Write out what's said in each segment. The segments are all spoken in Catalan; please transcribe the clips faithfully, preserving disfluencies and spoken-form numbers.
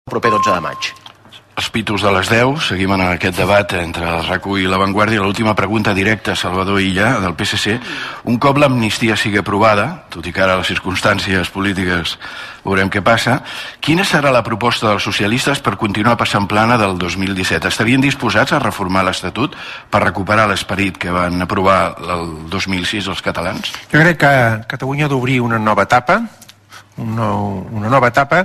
proper dotze de maig. Els pitos de les deu, seguim en aquest debat entre el RAC1 i La Vanguardia. L'última pregunta directa a Salvador Illa, del P S C. Un cop l'amnistia sigui aprovada, tot i que ara les circumstàncies polítiques veurem què passa, quina serà la proposta dels socialistes per continuar passant plana del dos mil disset? Estarien disposats a reformar l'Estatut per recuperar l'esperit que van aprovar el dos mil sis els catalans? Jo crec que Catalunya ha d'obrir una nova etapa, un nou, una nova etapa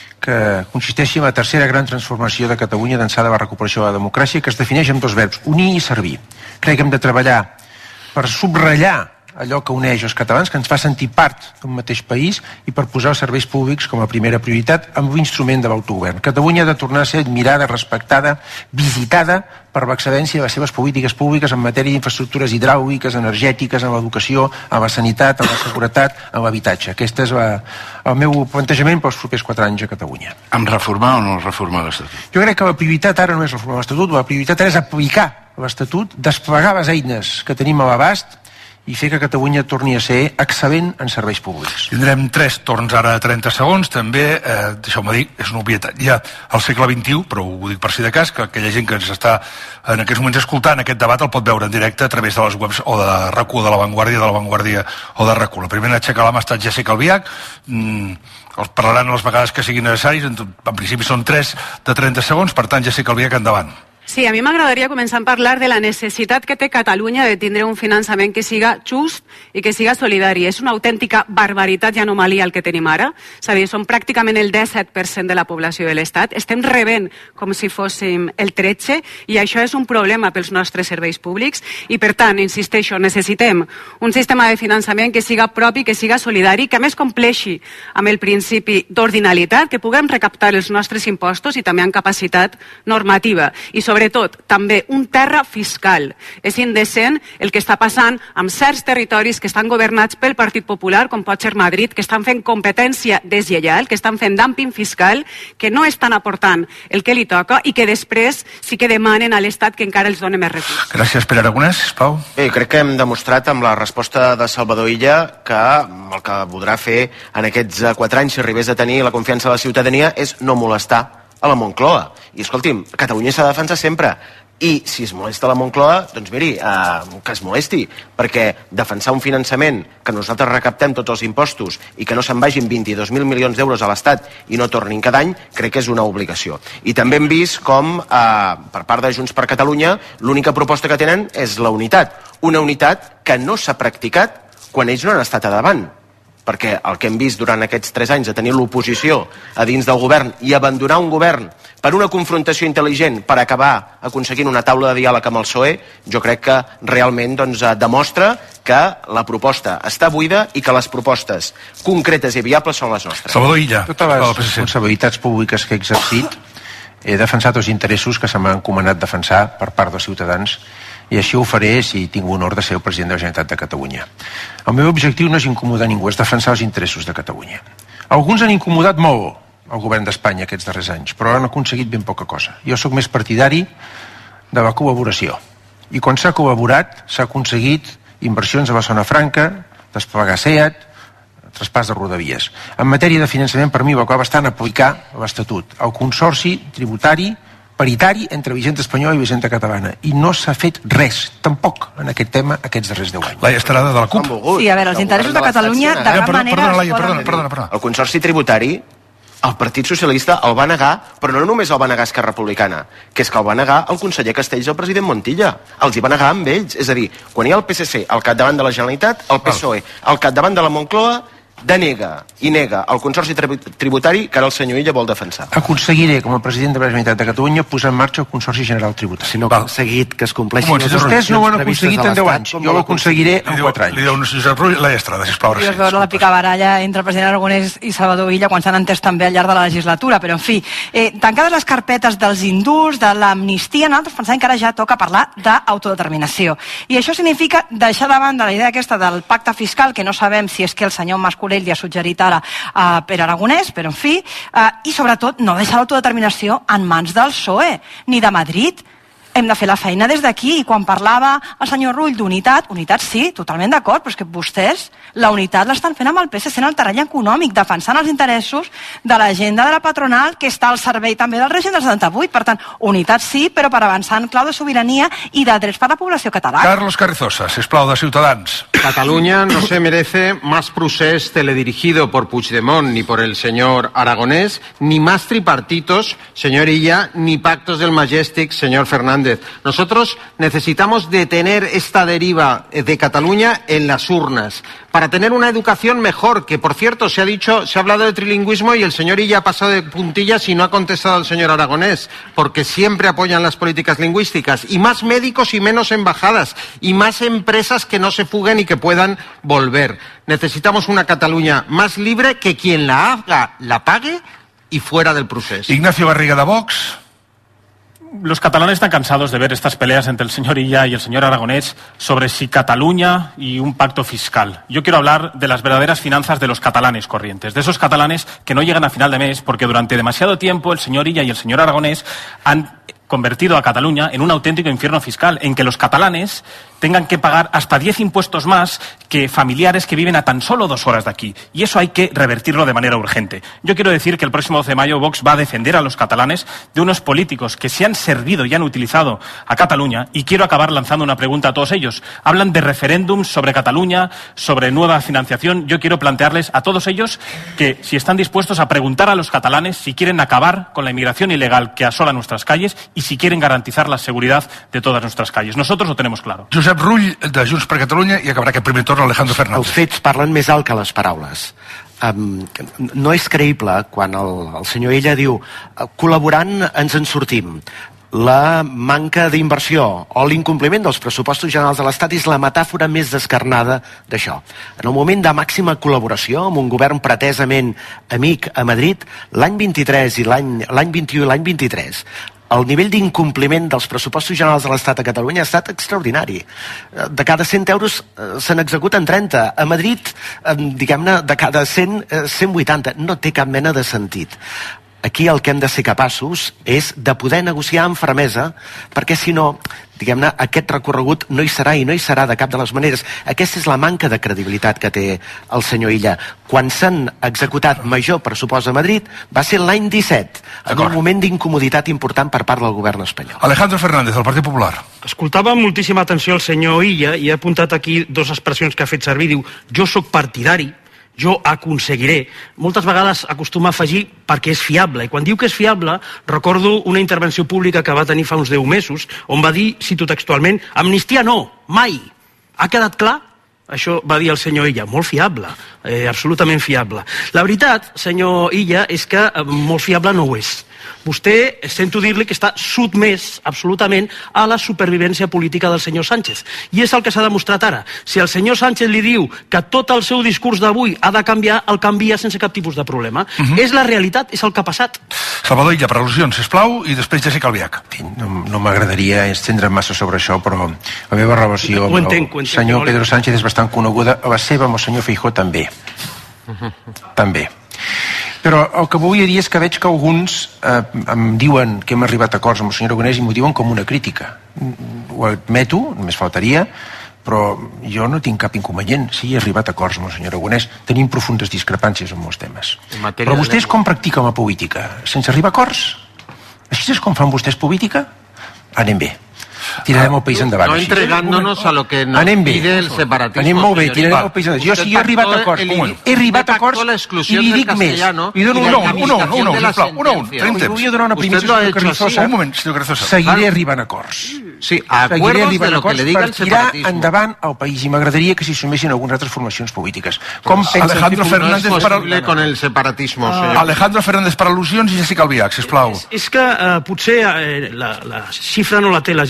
que consisteixi en la tercera gran transformació de Catalunya d'ençà de la recuperació de la democràcia, que es defineix amb dos verbs, unir i servir. Crec que hem de treballar per subratllar allò que uneix els catalans, que ens fa sentir part d'un mateix país, i per posar els serveis públics com a primera prioritat amb l'instrument de l'autogovern. Catalunya ha de tornar a ser admirada, respectada, visitada per l'excel·lència de les seves polítiques públiques en matèria d'infraestructures hidràuliques, energètiques, en l'educació, en la sanitat, en la seguretat, en l'habitatge. Aquest és la, el meu plantejament pels propers quatre anys a Catalunya. Amb reformar o no reformar l'Estatut? Jo crec que la prioritat ara no és reformar l'Estatut, la prioritat ara és aplicar l'Estatut, desplegar les eines que tenim a l'abast i fer que Catalunya torni a ser excel·lent en serveis públics. Tindrem tres torns ara de trenta segons, també, eh, deixeu-me dir, és una obvietat. Hi ha al segle vint-i-u, però ho dic per si de cas, que aquella gent que ens està en aquests moments escoltant aquest debat el pot veure en directe a través de les webs o de RAC1, de La Vanguardia, de La Vanguardia o de RAC1. La primera aixeca la mà ha estat Jessica Albiach, mm, els parlaran les vegades que siguin necessaris, en, en principi són tres de trenta segons, per tant, Jessica Albiach, endavant. Sí, a mi m'agradaria començar a parlar de la necessitat que té Catalunya de tindre un finançament que siga just i que siga solidari. És una autèntica barbaritat i anomalia el que tenim ara. És a dir, som pràcticament el disset per cent de la població de l'Estat. Estem rebent com si fóssim el tretze i això és un problema pels nostres serveis públics i, per tant, insisteixo, necessitem un sistema de finançament que siga propi, que siga solidari, que a més compleixi amb el principi d'ordinalitat, que puguem recaptar els nostres impostos i també amb capacitat normativa. I, sobre Sobretot, també un terra fiscal. És indecent el que està passant amb certs territoris que estan governats pel Partit Popular, com pot ser Madrid, que estan fent competència deslleial, que estan fent dumping fiscal, que no estan aportant el que li toca i que després sí que demanen a l'Estat que encara els doni més recursos. Gràcies, Pere Aragonès. Pau? Bé, crec que hem demostrat amb la resposta de Salvador Illa que el que voldrà fer en aquests quatre anys, si arribés a tenir la confiança de la ciutadania, és no molestar a la Moncloa. I escolti'm, Catalunya s'ha de defensar sempre. I si es molesta la Moncloa, doncs miri, eh, que es molesti, perquè defensar un finançament que nosaltres recaptem tots els impostos i que no se'n vagin vint-i-dos mil milions d'euros a l'Estat i no tornin cada any, crec que és una obligació. I també hem vist com, eh, per part de Junts per Catalunya, l'única proposta que tenen és la unitat. Una unitat que no s'ha practicat quan ells no han estat a davant. Perquè el que hem vist durant aquests tres anys de tenir l'oposició a dins del govern i abandonar un govern per una confrontació intel·ligent per acabar aconseguint una taula de diàleg amb el P S O E, jo crec que realment doncs, demostra que la proposta està buida i que les propostes concretes i viables són les nostres. Salvador Illa. Totes les responsabilitats públiques que he exercit he defensat els interessos que se m'han encomanat defensar per part dels ciutadans i així ho faré si tinc l'honor de ser el president de la Generalitat de Catalunya. El meu objectiu no és incomodar ningú, és defensar els interessos de Catalunya. Alguns han incomodat molt el govern d'Espanya aquests darrers anys, però han aconseguit ben poca cosa. Jo sóc més partidari de la col·laboració. I quan s'ha col·laborat, s'ha aconseguit inversions a la zona franca, desplegar SEAT, traspàs de rodavies. En matèria de finançament, per mi, la clau està en aplicar l'Estatut, el consorci tributari paritari entre Vigent espanyola i Vigent catalana. I no s'ha fet res, tampoc, en aquest tema, aquests darrers deu anys. Laia Estrada, de la CUP. Sí, a veure, els interessos de Catalunya, de gran manera... Perdona, Laia, perdona, perdona, perdona. El consorci tributari, el Partit Socialista el va negar, però no només el va negar Esquerra Republicana, que és que el va negar el conseller Castells i el president Montilla. Els hi va negar amb ells. És a dir, quan hi ha el P S C al capdavant de la Generalitat, el P S O E al capdavant de la Moncloa, denega i nega el consorci tributari que ara el senyor Illa vol defensar. Aconseguiré, com a president de la Generalitat de Catalunya, posar en marxa el Consorci General Tributari. Si no ha aconseguit que es compleixin... Vostès no ho han aconseguit en deu anys. Jo ho aconseguiré en quatre anys. Li diu Josep Rull, Laia Estrada, sisplau. I es veure la picabaralla entre el president Aragonès i Salvador Illa quan s'han entès també al llarg de la legislatura, però en fi, eh, tancades les carpetes dels indults, de l'amnistia, nosaltres pensem que ara ja toca parlar d'autodeterminació. I això significa deixar de banda la idea aquesta del pacte fiscal, que no sabem si és que el senyor Mas-Colell li ha suggerit ara a Pere Aragonès, però en fi, eh, i sobretot no deixar l'autodeterminació en mans del P S O E, ni de Madrid. hem de fer la feina des d'aquí. I quan parlava el senyor Rull d'unitat, unitat sí, totalment d'acord, però és que vostès la unitat l'estan fent amb el P S C en el terreny econòmic, defensant els interessos de l'agenda de la patronal que està al servei també del règim del setanta-vuit. Per tant, unitat sí, però per avançar en clau de sobirania i de drets per a la població catalana. Carlos Carrizosa, sisplau, de Ciutadans. Cataluña no se merece más procés teledirigido por Puigdemont ni por el señor Aragonés, ni más tripartitos, señor Illa, ni pactos del Majestic, señor Fernández. Nosotros necesitamos detener esta deriva de Cataluña en las urnas para tener una educación mejor, que por cierto se ha dicho, se ha hablado de trilingüismo y el señor Illa ha pasado de puntillas y no ha contestado al señor Aragonés, porque siempre apoyan las políticas lingüísticas, y más médicos y menos embajadas, y más empresas que no se fuguen y que puedan volver. Necesitamos una Cataluña más libre, que quien la haga la pague y fuera del procés. Ignacio Barriga, de Vox. Los catalanes están cansados de ver estas peleas entre el señor Illa y el señor Aragonés sobre si Cataluña y un pacto fiscal. Yo quiero hablar de las verdaderas finanzas de los catalanes corrientes, de esos catalanes que no llegan a final de mes porque durante demasiado tiempo el señor Illa y el señor Aragonés han convertido a Cataluña en un auténtico infierno fiscal, en que los catalanes tengan que pagar hasta diez impuestos más que familiares que viven a tan solo dos horas de aquí. Y eso hay que revertirlo de manera urgente. Yo quiero decir que el próximo doce de mayo Vox va a defender a los catalanes de unos políticos que se han servido y han utilizado a Cataluña, y quiero acabar lanzando una pregunta a todos ellos. Hablan de referéndums sobre Cataluña, sobre nueva financiación. Yo quiero plantearles a todos ellos que si están dispuestos a preguntar a los catalanes si quieren acabar con la inmigración ilegal que asola nuestras calles y si quieren garantizar la seguridad de todas nuestras calles. Nosotros lo tenemos claro. Josep Rull, de Junts per Catalunya, i acabarà aquest primer torn Alejandro Fernández. Els fets parlen més alt que les paraules. Um, no és creïble quan el, el senyor Illa diu col·laborant ens en sortim. La manca d'inversió o l'incompliment dels pressupostos generals de l'Estat és la metàfora més descarnada d'això. En el moment de màxima col·laboració amb un govern pretesament amic a Madrid, l'any vint-i-tres i l'any l'any vint-i-u i l'any vint-i-tres, el nivell d'incompliment dels pressupostos generals de l'Estat a Catalunya ha estat extraordinari. De cada cent euros se n'executen trenta. A Madrid, diguem-ne, de cada cent, cent vuitanta. No té cap mena de sentit. Aquí el que hem de ser capaços és de poder negociar amb fermesa, perquè si no, diguem-ne, aquest recorregut no hi serà i no hi serà de cap de les maneres. Aquesta és la manca de credibilitat que té el senyor Illa. Quan s'han executat major pressupost a Madrid va ser l'any disset, en un moment d'incomoditat important per part del govern espanyol. Alejandro Fernández, del Partit Popular. Escoltava amb moltíssima atenció el senyor Illa i he apuntat aquí dues expressions que ha fet servir. Diu, jo sóc partidari, jo aconseguiré. Moltes vegades acostuma a afegir perquè és fiable. I quan diu que és fiable, recordo una intervenció pública que va tenir fa uns deu mesos, on va dir, cito textualment, amnistia no, mai. Ha quedat clar? Això va dir el senyor Illa. Molt fiable, eh, absolutament fiable. La veritat, senyor Illa, és que eh, molt fiable no ho és. Vostè, sento dir-li que està sotmès absolutament a la supervivència política del senyor Sánchez. I és el que s'ha demostrat ara. Si el senyor Sánchez li diu que tot el seu discurs d'avui ha de canviar, el canvia sense cap tipus de problema. Uh-huh. És la realitat, és el que ha passat. Salvador Illa, per al·lusions, sisplau, i després Jessica Albiach. No, no m'agradaria estendre massa sobre això, però la meva relació amb entenc, el senyor Pedro Sánchez és bastant coneguda, la seva amb el senyor Feijóo també. Uh-huh. També. Però el que volia dir és que veig que alguns eh, em diuen que hem arribat a acords amb el senyor Aragonès i m'ho diuen com una crítica. Ho admeto, només faltaria, però jo no tinc cap inconvenient. Sí, he arribat a acords amb el senyor Aragonès. Tenim profundes discrepàncies en molts temes. Però vostès com practiquen la política? Sense arribar a acords? Així és com fan vostès política? Anem bé. Tirarem el país endavant. No entregándonos a lo que nos pide el separatismo. Anem molt bé, tirarem el país endavant. Jo sí he arribat a acords. He arribat a acords i li dic més. Li dono un un, un un, un un, sisplau, un un, tenim temps. Volia donar una primera senyor Carrizosa. Un moment, senyor Carrizosa. Seguiré arribant a acords. Sí, acuerdos de lo que le diga el separatismo. Per tirar endavant el país i m'agradaria que s'hi sumessin algunes altres formacions polítiques. Com Alejandro Fernández per al... con el separatismo, senyor. Alejandro Fernández per al·lusions i Jessica Albiach, sisplau. És que potser la xifra no la té la gent al cap,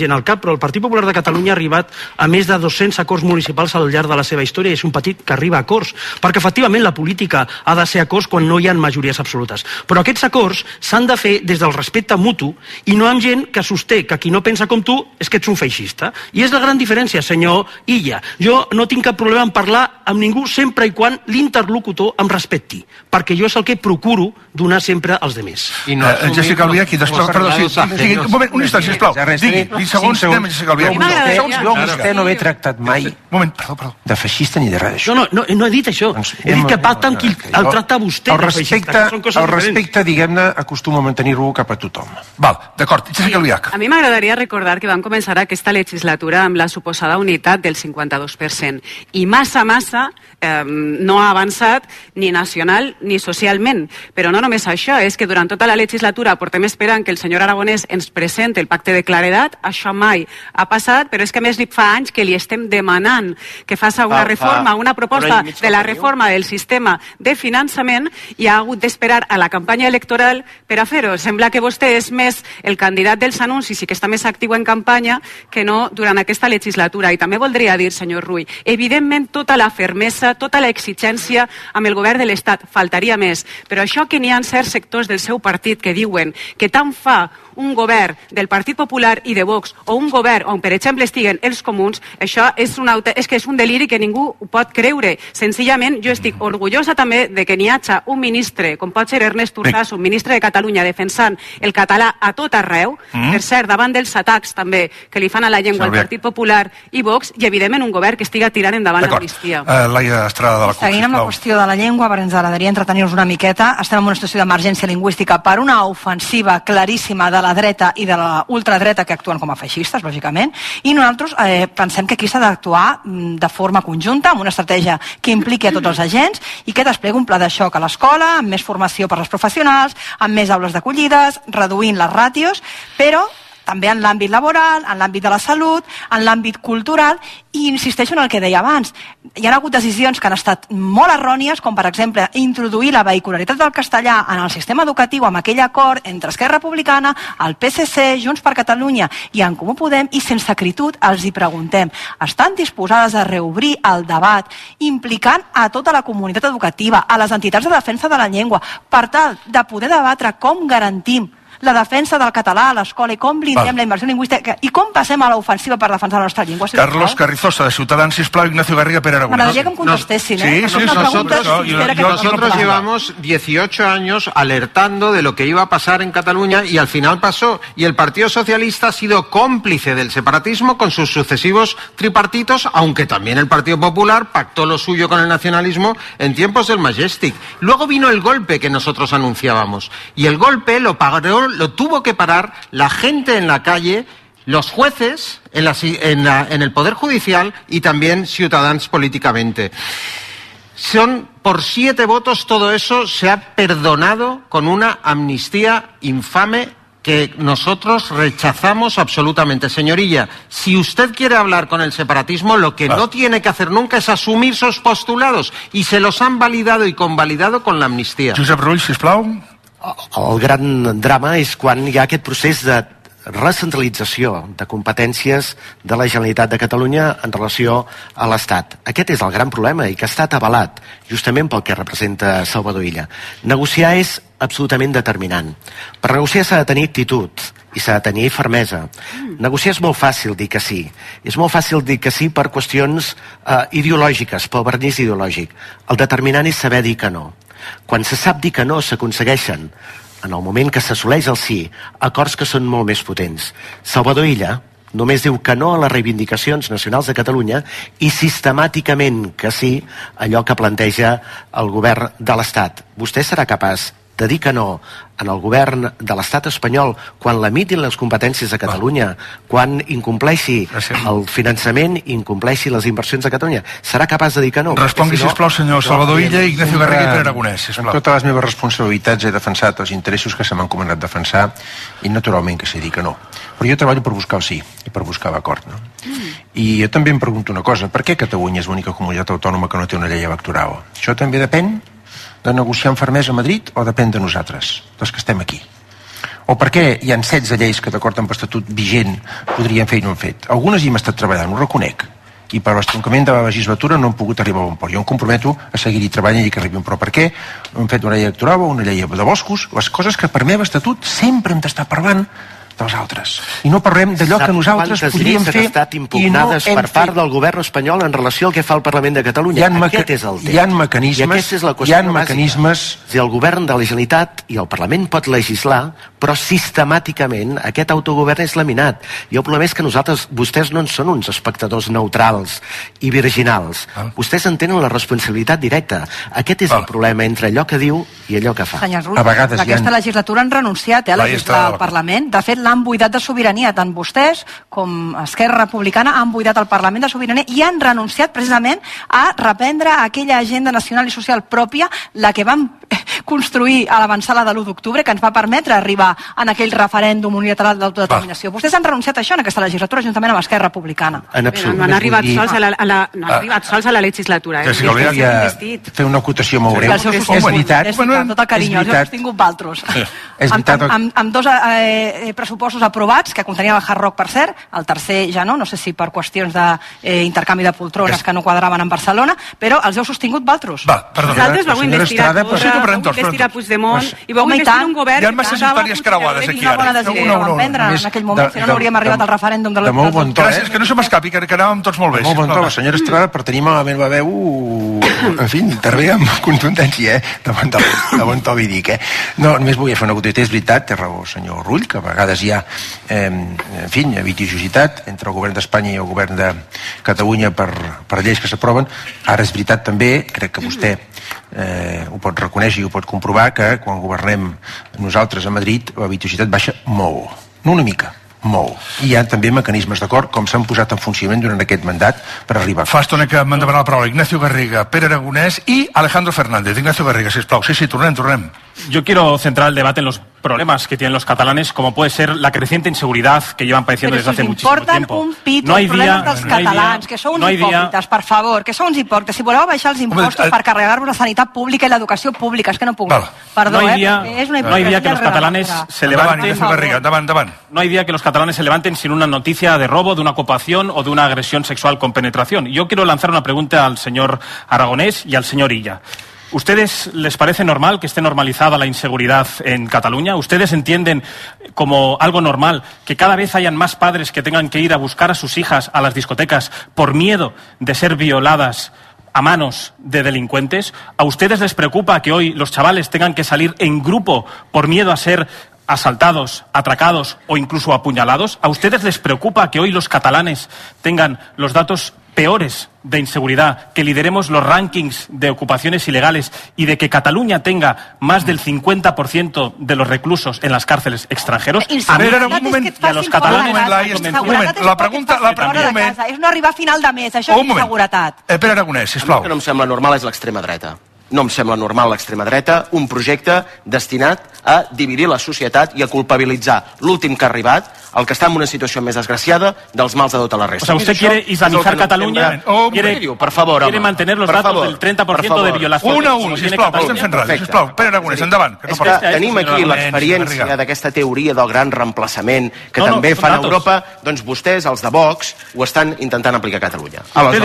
però el Partit Popular de Catalunya ha arribat a més de dos-cents acords municipals al llarg de la seva història i és un partit que arriba a acords, perquè efectivament la política ha de ser acords quan no hi ha majories absolutes. Però aquests acords s'han de fer des del respecte mutu i no amb gent que sosté que qui no pensa com tu és que ets un feixista. I és la gran diferència, senyor Illa. Jo no tinc cap problema en parlar amb ningú sempre i quan l'interlocutor em respecti, perquè jo és el que procuro donar sempre als demés. I no uh, Jessica Albiach, i després... Perdó, sí, sí, un moment, un instant, sisplau. Digui, vint segons, anem a Jessica Albiach. Jo a vostè no m'he tractat mai moment, perdó, perdó. de feixista ni de res d'això. No, no, no, no he dit això. Doncs, he dit que pacta amb qui el tracta vostè el respecte, de feixista, que són el respecte, diguem-ne, acostuma a mantenir-ho cap a tothom. Val, d'acord. Jessica Albiach. A mi m'agradaria recordar que vam començar aquesta legislatura amb la suposada unitat del cinquanta-dos per cent i massa, massa eh, no ha avançat ni nacional ni socialment. Però no només això, és que durant tota la legislatura portem esperant que el senyor Aragonès ens presente el pacte de claredat, això mai ha passat, però és que a més li fa anys que li estem demanant que faci una reforma, una proposta de la reforma del sistema de finançament i ha hagut d'esperar a la campanya electoral per a fer-ho. Sembla que vostè és més el candidat dels anuncis i que està més actiu en campanya que no durant aquesta legislatura. I també voldria dir, senyor Rull, evidentment tota la fermesa, tota l'exigència amb el govern de l'Estat, faltaria més, però això que n'hi ha certs sectors del seu partit que diuen que tant fa un govern del Partit Popular i de Vox o un govern on, per exemple, estiguen els comuns, això és, una, és que és un deliri que ningú ho pot creure. Senzillament, jo estic orgullosa també de que n'hi hagi un ministre, com pot ser Ernest Urtasun, un ministre de Catalunya, defensant el català a tot arreu, mm. per cert, davant dels atacs també que li fan a la llengua al Partit Popular i Vox, i evidentment un govern que estiga tirant endavant l'amnistia. Uh, Laia Estrada, de la CUP. Seguint amb la qüestió de la llengua, perquè ens agradaria entretenir-nos una miqueta, estem en una situació d'emergència lingüística per una ofensiva claríssima de la dreta i de la ultradreta que actuen com a feixistes, lògicament, i nosaltres eh, pensem que aquí s'ha d'actuar de forma conjunta, amb una estratègia que impliqui a tots els agents i que desplegui un pla de xoc a l'escola, amb més formació per als professionals, amb més aules d'acollides, reduint les ràtios, però també en l'àmbit laboral, en l'àmbit de la salut, en l'àmbit cultural, i insisteixo en el que deia abans. Hi ha hagut decisions que han estat molt errònies, com per exemple introduir la vehicularitat del castellà en el sistema educatiu amb aquell acord entre Esquerra Republicana, el P S C, Junts per Catalunya i en Comú Podem, i sense acritud els hi preguntem, estan disposades a reobrir el debat implicant a tota la comunitat educativa, a les entitats de defensa de la llengua, per tal de poder debatre com garantim la defensa del català a l'escola i com blindem la immersió lingüística i com passem a l'ofensiva per defensar la nostra llengua. Si Carlos Carrizosa, de Ciutadans, sisplau, Ignacio Garriga, Pere Aragonès. M'agradaria que em contestessin, ¿eh? Sí, sí, nosotros, no, yo, yo, nosotros no llevamos dieciocho años alertando de lo que iba a pasar en Cataluña y al final pasó. Y el Partido Socialista ha sido cómplice del separatismo con sus sucesivos tripartitos, aunque también el Partido Popular pactó lo suyo con el nacionalismo en tiempos del Majestic. Luego vino el golpe que nosotros anunciábamos y el golpe lo pagó lo tuvo que parar la gente en la calle, los jueces en, la, en, la, en el Poder Judicial y también Ciudadanos políticamente. Son por siete votos, todo eso se ha perdonado con una amnistía infame que nosotros rechazamos absolutamente. Señorilla, si usted quiere hablar con el separatismo, lo que no tiene que hacer nunca es asumir sus postulados y se los han validado y convalidado con la amnistía. Josep Rull, sisplau. El gran drama és quan hi ha aquest procés de recentralització de competències de la Generalitat de Catalunya en relació a l'Estat. Aquest és el gran problema i que ha estat avalat justament pel que representa Salvador Illa. Negociar és absolutament determinant. Per negociar s'ha de tenir actitud i s'ha de tenir fermesa. Negociar és molt fàcil dir que sí. És molt fàcil dir que sí per qüestions eh, ideològiques, pel vernís ideològic. El determinant és saber dir que no. Quan se sap dir que no, s'aconsegueixen, en el moment que s'assoleix el sí, acords que són molt més potents. Salvador Illa només diu que no a les reivindicacions nacionals de Catalunya i sistemàticament que sí a allò que planteja el govern de l'Estat. Vostè serà capaç de dir que no en el govern de l'estat espanyol quan limitin les competències de Catalunya, quan incompleixi el finançament i incompleixi les inversions de Catalunya. Serà capaç de dir que no? Respongui, sisplau, senyor Salvador Illa, Ignacio Garriga i Pere Aragonès, sisplau. Amb totes les meves responsabilitats he defensat els interessos que se m'han comanat defensar i naturalment que sé dir que no. Però jo treballo per buscar el sí i per buscar l'acord, no? Mm. I jo també em pregunto una cosa, per què Catalunya és l'única comunitat autònoma que no té una llei electoral? Això també depèn de negociar amb fermesa a Madrid o depèn de nosaltres, dels que estem aquí? O per què hi ha setze lleis que, d'acord amb l'estatut vigent, podrien fer i no han fet? Algunes hi hem estat treballant, ho reconec, i per l'estroncament de la legislatura no hem pogut arribar a bon port. Jo em comprometo a seguir-hi treballant i que arribin. Però per què? Hem fet una llei electoral o una llei de boscos, les coses que per meu estatut sempre hem d'estar parlant dels altres. I no parlem d'allò que nosaltres podríem fer han estat impugnades i no per part del govern espanyol en relació al que fa el Parlament de Catalunya. Aquest és el tema. Hi ha mecanismes... I aquesta és la qüestió hi ha mecanismes... Si el govern de la Generalitat i el Parlament pot legislar, però sistemàticament aquest autogovern és laminat. I el problema és que nosaltres, vostès no en són uns espectadors neutrals i virginals. Ah. Vostès en tenen la responsabilitat directa. Aquest és ah. el problema entre allò que diu i allò que fa. Senyor Rull, aquesta ha... legislatura han renunciat eh, a legislar al Parlament. De fet, l'han buidat de sobirania. Tant vostès com Esquerra Republicana han buidat el Parlament de sobirania i han renunciat precisament a reprendre aquella agenda nacional i social pròpia, la que vam construir a l'avançada de l'u d'octubre, que ens va permetre arribar en aquell referèndum unilateral d'autodeterminació. Vostès han renunciat a això en aquesta legislatura juntament amb Esquerra Republicana. En absolut. No han arribat sols a la, a la, no han ah. arribat sols a la legislatura. Eh? Sí, sí, volia fer una acotació molt greu. És, és veritat. És veritat, tot el carinyo, els heu sostingut valtros. És veritat. Amb, amb, amb dos eh, pressupostos aprovats, que contenien el Hard Rock, per cert, el tercer ja no, no sé si per qüestions d'intercanvi de, eh, de poltrones que no quadraven en Barcelona, però els heu sostingut valtros. Va, perdona. Vosaltres vau investigar Torra, vau investigar Puigdemont i vau investir un govern... Hi ha masses històries creuades aquí ara. No, no, no. En aquell moment, si no, no hauríem arribat al referèndum de molt bon to. Gràcies, que no se m'escapi, que anàvem tots molt bé. Molt bon to, la senyora Estrada, per tenir malament la veu, en fi, intervé amb contundència, eh? De bon to vi dic, eh? No, només volia fer una goteta. És veritat, té raó el senyor Rull, que a vegades hi ha, en fi, litigiositat entre el govern d'Espanya i el govern de Catalunya per lleis que s'aproven. Ara és veritat també, crec que vostè ho pot reconèixer i ho pot comprovar, que quan governem nosaltres a Madrid la litigiositat baixa molt, no una mica, molt. I hi ha també mecanismes d'acord com s'han posat en funcionament durant aquest mandat per arribar. Fa estona que m'han demanat la paraula Ignacio Garriga, Pere Aragonès i Alejandro Fernández. Ignacio Garriga, sisplau. Sí, sí, tornem, tornem. Yo quiero centrar el debate en los problemas que tienen los catalanes, como puede ser la creciente inseguridad que llevan padeciendo desde hace muchísimo tiempo. Un pito, no hay día, dels no catalans, dia, que sou uns no hipòcrites, dia... per favor, que sou uns hipòcrites. Si voleu baixar els impostos Home, per carregar-vos la sanitat pública i l'educació pública, és que no puc. Vale. Perdó, no hay día, eh? És una no hay día que los catalanes se levanten. Barriga, davant, davant. No hay día que los catalanes se levanten sin una noticia de robo, de una ocupación o de una agresión sexual con penetración. Yo quiero lanzar una pregunta al señor Aragonés y al señor Illa. ¿Ustedes les parece normal que esté normalizada la inseguridad en Cataluña? ¿Ustedes entienden como algo normal que cada vez hayan más padres que tengan que ir a buscar a sus hijas a las discotecas por miedo de ser violadas a manos de delincuentes? ¿A ustedes les preocupa que hoy los chavales tengan que salir en grupo por miedo a ser asaltados, atracados o incluso apuñalados? ¿A ustedes les preocupa que hoy los catalanes tengan los datos peores de inseguridad, que lideremos los rankings de ocupaciones ilegales y de que Cataluña tenga más del cincuenta por ciento de los reclusos en las cárceles extranjeros? A ver, un moment, y a los catalanes... Un moment, la pregunta... La pregunta és no arribar a final de mes, això és inseguretat. Eh, Pere Aragonès, sisplau. El que no em sembla normal és l'extrema dreta. No em sembla normal l'extrema dreta, un projecte destinat a dividir la societat i a culpabilitzar l'últim que ha arribat, el que està en una situació més desgraciada, dels mals de tota la resta. O sea, usted quiere islamizar Catalunya, oh, quiere, per favor, quiere mantener los datos del trenta por ciento de violacions. Un a un, sisplau, estem fent ràdio, sisplau. Pere Aragonès, endavant. És que tenim aquí l'experiència d'aquesta teoria del gran reemplaçament que també fan a Europa, doncs vostès, els de Vox, ho estan intentant aplicar a Catalunya.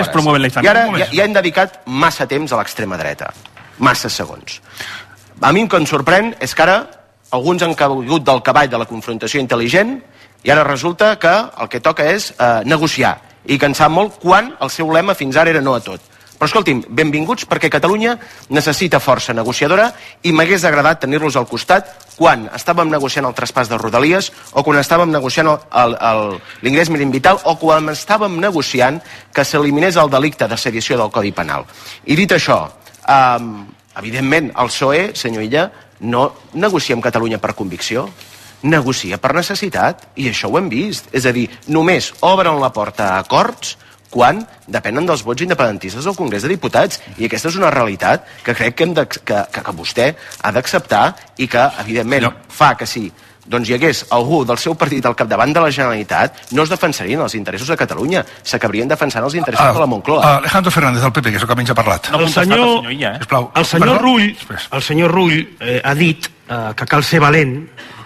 I ara ja hem dedicat massa temps a l'extrema dreta. Massa segons. A mi el que em sorprèn és que ara alguns han caigut del cavall de la confrontació intel·ligent i ara resulta que el que toca és eh, negociar i que en sap molt quan el seu lema fins ara era no a tot. Però escolti'm, benvinguts perquè Catalunya necessita força negociadora i m'hagués agradat tenir-los al costat quan estàvem negociant el traspàs de Rodalies o quan estàvem negociant l'ingrés mínim vital o quan estàvem negociant que s'eliminés el delicte de sedició del Codi Penal. I dit això, Um, evidentment el P S O E, senyor Illa, no negocia amb Catalunya per convicció, negocia per necessitat, i això ho hem vist. És a dir, només obren la porta a acords quan depenen dels vots independentistes del Congrés de Diputats, i aquesta és una realitat que crec que, hem de, que, que, que vostè ha d'acceptar i que evidentment no. fa que sí doncs hi hagués algú del seu partit al capdavant de la Generalitat, no es defensarien els interessos de Catalunya, s'acabarien defensant els interessos ah, de la Moncloa. Ah, Alejandro Fernández, del P P, que és el que menys ha parlat. No, el senyor, senyor, Illa, eh? el senyor Rull, el senyor Rull eh, ha dit eh, que cal ser valent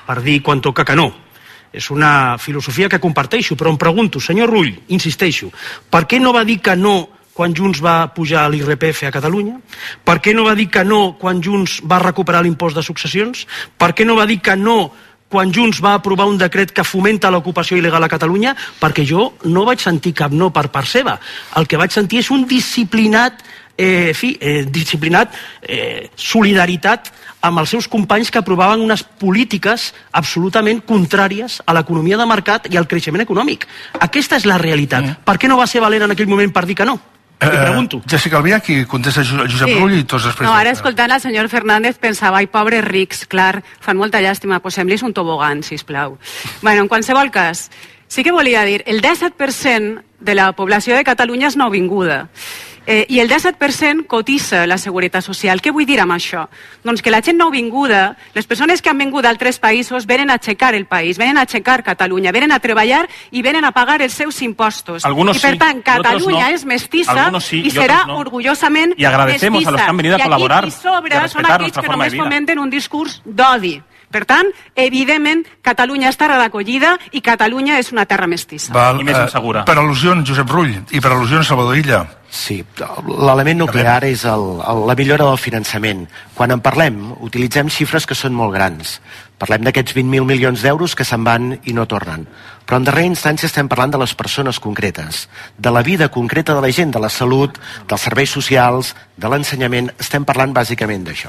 per dir quan toca que no. És una filosofia que comparteixo, però em pregunto, senyor Rull, insisteixo, per què no va dir que no quan Junts va pujar l'I R P F a Catalunya? Per què no va dir que no quan Junts va recuperar l'impost de successions? Per què no va dir que no quan Junts va aprovar un decret que fomenta l'ocupació il·legal a Catalunya? Perquè jo no vaig sentir cap no per part seva. El que vaig sentir és un disciplinat, eh, fi, eh, disciplinat eh, solidaritat amb els seus companys que aprovaven unes polítiques absolutament contràries a l'economia de mercat i al creixement econòmic. Aquesta és la realitat. Mm. Per què no va ser valent en aquell moment per dir que no? Eh, pregunto. Jessica Albiach, qui contesta Josep sí. Rull i tots després... No, ara escoltant el senyor Fernández pensava, ai, pobres rics, clar, fan molta llàstima, posem-los un tobogan, sisplau. Bueno, en qualsevol cas, sí que volia dir, el disset per cent de la població de Catalunya és nouvinguda. Eh, I el disset per cent cotitza la Seguretat Social. Què vull dir amb això? Doncs que la gent nouvinguda, les persones que han vingut d'altres països, venen a aixecar el país, venen a aixecar Catalunya, venen a treballar i venen a pagar els seus impostos. Algunos I per tant, sí, Catalunya no. és mestissa sí, i serà no. orgullosament y agradecemos mestissa. a los que han venido a colaborar I aquí qui sobra y són respetar aquells nuestra que forma de només vida. fomenten un discurs d'odi. Per tant, evidentment, Catalunya estarà d'acollida i Catalunya és una terra mestissa. Val, I més insegura. Eh, per al·lusions, Josep Rull, i per al·lusions, Salvador Illa. Sí, l'element nuclear és el, el, la millora del finançament. Quan en parlem, utilitzem xifres que són molt grans. Parlem d'aquests vint mil milions d'euros que se'n van i no tornen. Però en darrera instància estem parlant de les persones concretes, de la vida concreta de la gent, de la salut, dels serveis socials, de l'ensenyament. Estem parlant bàsicament d'això.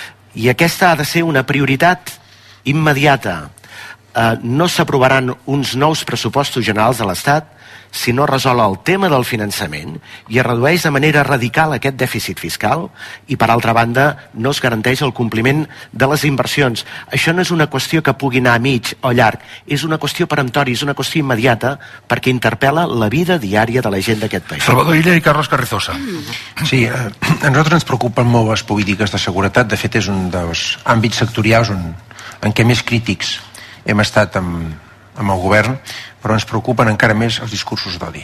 I aquesta ha de ser una prioritat immediata. Eh, no s'aprovaran uns nous pressupostos generals de l'Estat si no resol el tema del finançament i es redueix de manera radical aquest dèficit fiscal i, per altra banda, no es garanteix el compliment de les inversions. Això no és una qüestió que pugui anar a mig o llarg, és una qüestió peremptòria, és una qüestió immediata perquè interpel·la la vida diària de la gent d'aquest país. Salvador Illa i Carlos Carrizosa. Sí, eh, a nosaltres ens preocupen molt les polítiques de seguretat. De fet, és un dels àmbits sectorials on, en què més crítics hem estat amb, amb el govern, però ens preocupen encara més els discursos d'odi,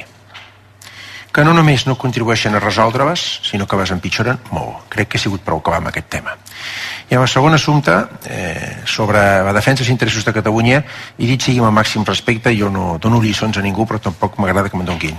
que no només no contribueixen a resoldre-les, sinó que les empitjoren molt. Crec que he sigut prou clar amb aquest tema. I en el segon assumpte, eh, sobre la defensa dels interessos de Catalunya, i dit sigui amb el màxim respecte, jo no dono lliçons a ningú, però tampoc m'agrada que me'n donguin.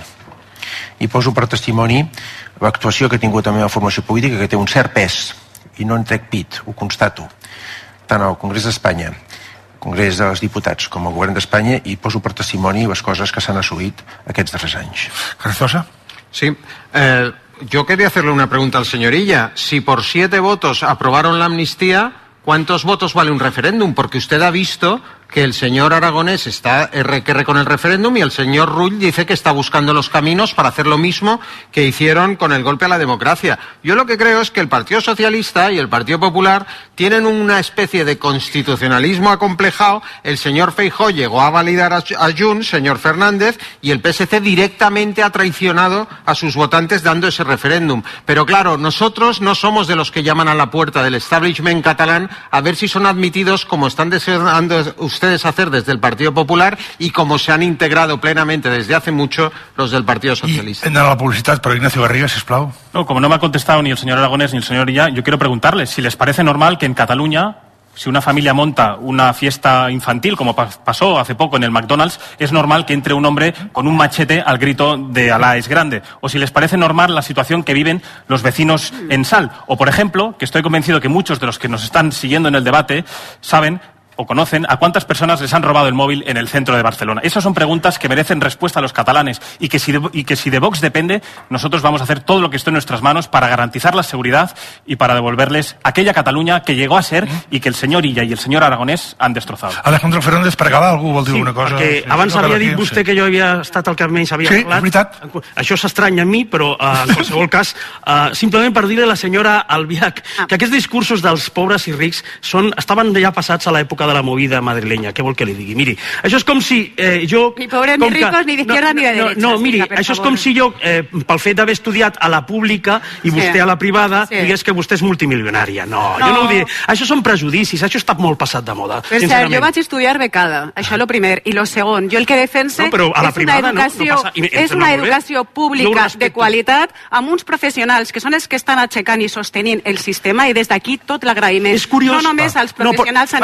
I poso per testimoni l'actuació que he tingut a la meva formació política, que té un cert pes, i no en trec pit, ho constato, tant al Congrés d'Espanya, Congrés dels Diputats com el Govern d'Espanya, i poso per testimoni les cosas que s'han assolit aquests darrers anys. Carrizosa. Sí, eh, yo quería hacerle una pregunta al señor Illa. Si por siete votos aprobaron la amnistía, ¿cuántos votos vale un referéndum? Porque usted ha visto que el señor Aragonés está erre que erre con el referéndum y el señor Rull dice que está buscando los caminos para hacer lo mismo que hicieron con el golpe a la democracia. Yo lo que creo es que el Partido Socialista y el Partido Popular tienen una especie de constitucionalismo acomplejado. El señor Feijóo llegó a validar a, a Junts, señor Fernández, y el P S C directamente ha traicionado a sus votantes dando ese referéndum. Pero claro, nosotros no somos de los que llaman a la puerta del establishment catalán a ver si son admitidos, como están deseando ustedes hacer desde el Partido Popular y como se han integrado plenamente desde hace mucho los del Partido Socialista. Y en la publicidad, por Ignacio Garriga, sisplau. No, como no me ha contestado ni el señor Aragonés ni el señor Illa, yo quiero preguntarles si les parece normal que en Cataluña, si una familia monta una fiesta infantil, como pa pasó hace poco en el McDonald's, es normal que entre un hombre con un machete al grito de Alá es grande. O si les parece normal la situación que viven los vecinos en Sal. O, por ejemplo, que estoy convencido que muchos de los que nos están siguiendo en el debate saben o conocen a cuántas personas les han robado el móvil en el centro de Barcelona. Esas son preguntas que merecen respuesta a los catalanes y que, si de, y que si de Vox depende, nosotros vamos a hacer todo lo que esté en nuestras manos para garantizar la seguridad y para devolverles aquella Catalunya que llegó a ser y que el señor Illa y el señor Aragonés han destrozado. Alejandro Fernández, per acabar, algú vol dir sí, una cosa? Perquè sí, abans havia dit vostè sí. que jo havia estat el que menys havia sí, parlat. Sí, és veritat. Això s'estranya a mi, però uh, en qualsevol cas, uh, simplement per dir-li a la senyora Albiach ah. que aquests discursos dels pobres i rics són, estaven ja passats a l'època de la movida madrilenya. Què vol que li digui? Miri, això és com si eh, jo... Ni pobres ni ricos, que, ni d'izquierda no, ni de derecha. No, no miri, Siga, això és com si jo, eh, pel fet d'haver estudiat a la pública i vostè sí. a la privada, sí. digués que vostè és multimilionària. No, no, jo no ho diré. Això són prejudicis, això està molt passat de moda. Per cert, jo vaig estudiar becada, això lo primer. I lo segon, jo el que defense no, a la és una educació, no, no passa, i, és una educació pública de qualitat amb uns professionals que són els que estan aixecant i sostenint el sistema i des d'aquí tot l'agraïment. És curiós. No només als professionals no, sanitaris,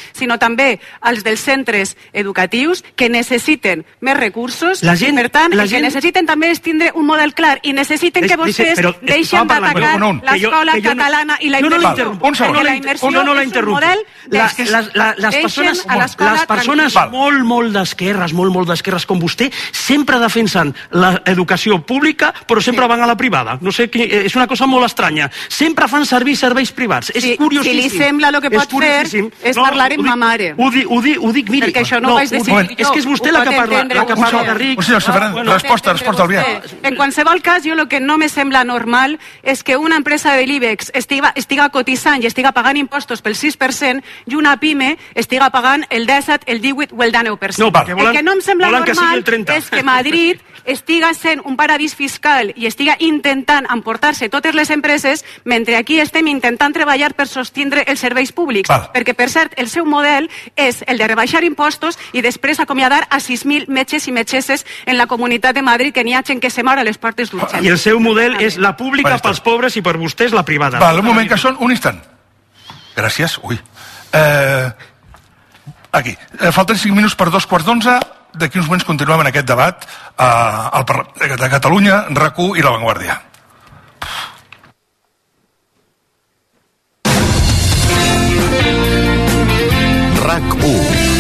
sinó també als dels centres educatius que necessiten més recursos la gent, i, per tant, el gent... que necessiten també és tindre un model clar i necessiten que vostès però, deixen d'atacar l'escola catalana i la immersió. No, no, no, la immersió no, no la interrompo. La, la, la, les persones, les persones molt, molt d'esquerres, molt, molt d'esquerres com vostè, sempre defensen l'educació pública, però sempre sí. van a la privada. No sé, és una cosa molt estranya. Sempre fan servir serveis privats. És sí, curiosíssim. Si li sembla, el que pot fer és no, parlar amb ma mare. Ho dic, ho dic, ho dic miri. Perquè això no, no ho vaig decidir moment, jo. És que és vostè la que parla, la que parla de rics. Un senyor Seferent, bueno, resposta, resposta al viat. En qualsevol cas, jo el que no me sembla normal és que una empresa de l'IBEX estiga, estiga cotitzant i estiga pagant impostos pel sis per cent i una PIME estiga pagant el disset, el divuit o el dinou per cent. No, perquè volen, el que no em sembla normal que és que Madrid estiga sent un paradís fiscal i estiga intentant emportar-se totes les empreses mentre aquí estem intentant treballar per sostindre els serveis públics. Val. Perquè, per cert, el seu model és el de rebaixar impostos i després acomiadar a sis mil metges i metgesses en la Comunitat de Madrid que n'hi ha gent que se mor a les portes d'urgència. I el seu model és la pública pels pobres i per vostès la privada. Val, un moment que són, un instant. Gràcies. Ui. Eh, aquí. Eh, falten cinc minuts per dos quarts d'onze. D'aquí uns moments continuem en aquest debat eh, al Parlament de Catalunya, RAC u i La Vanguardia. RAC u.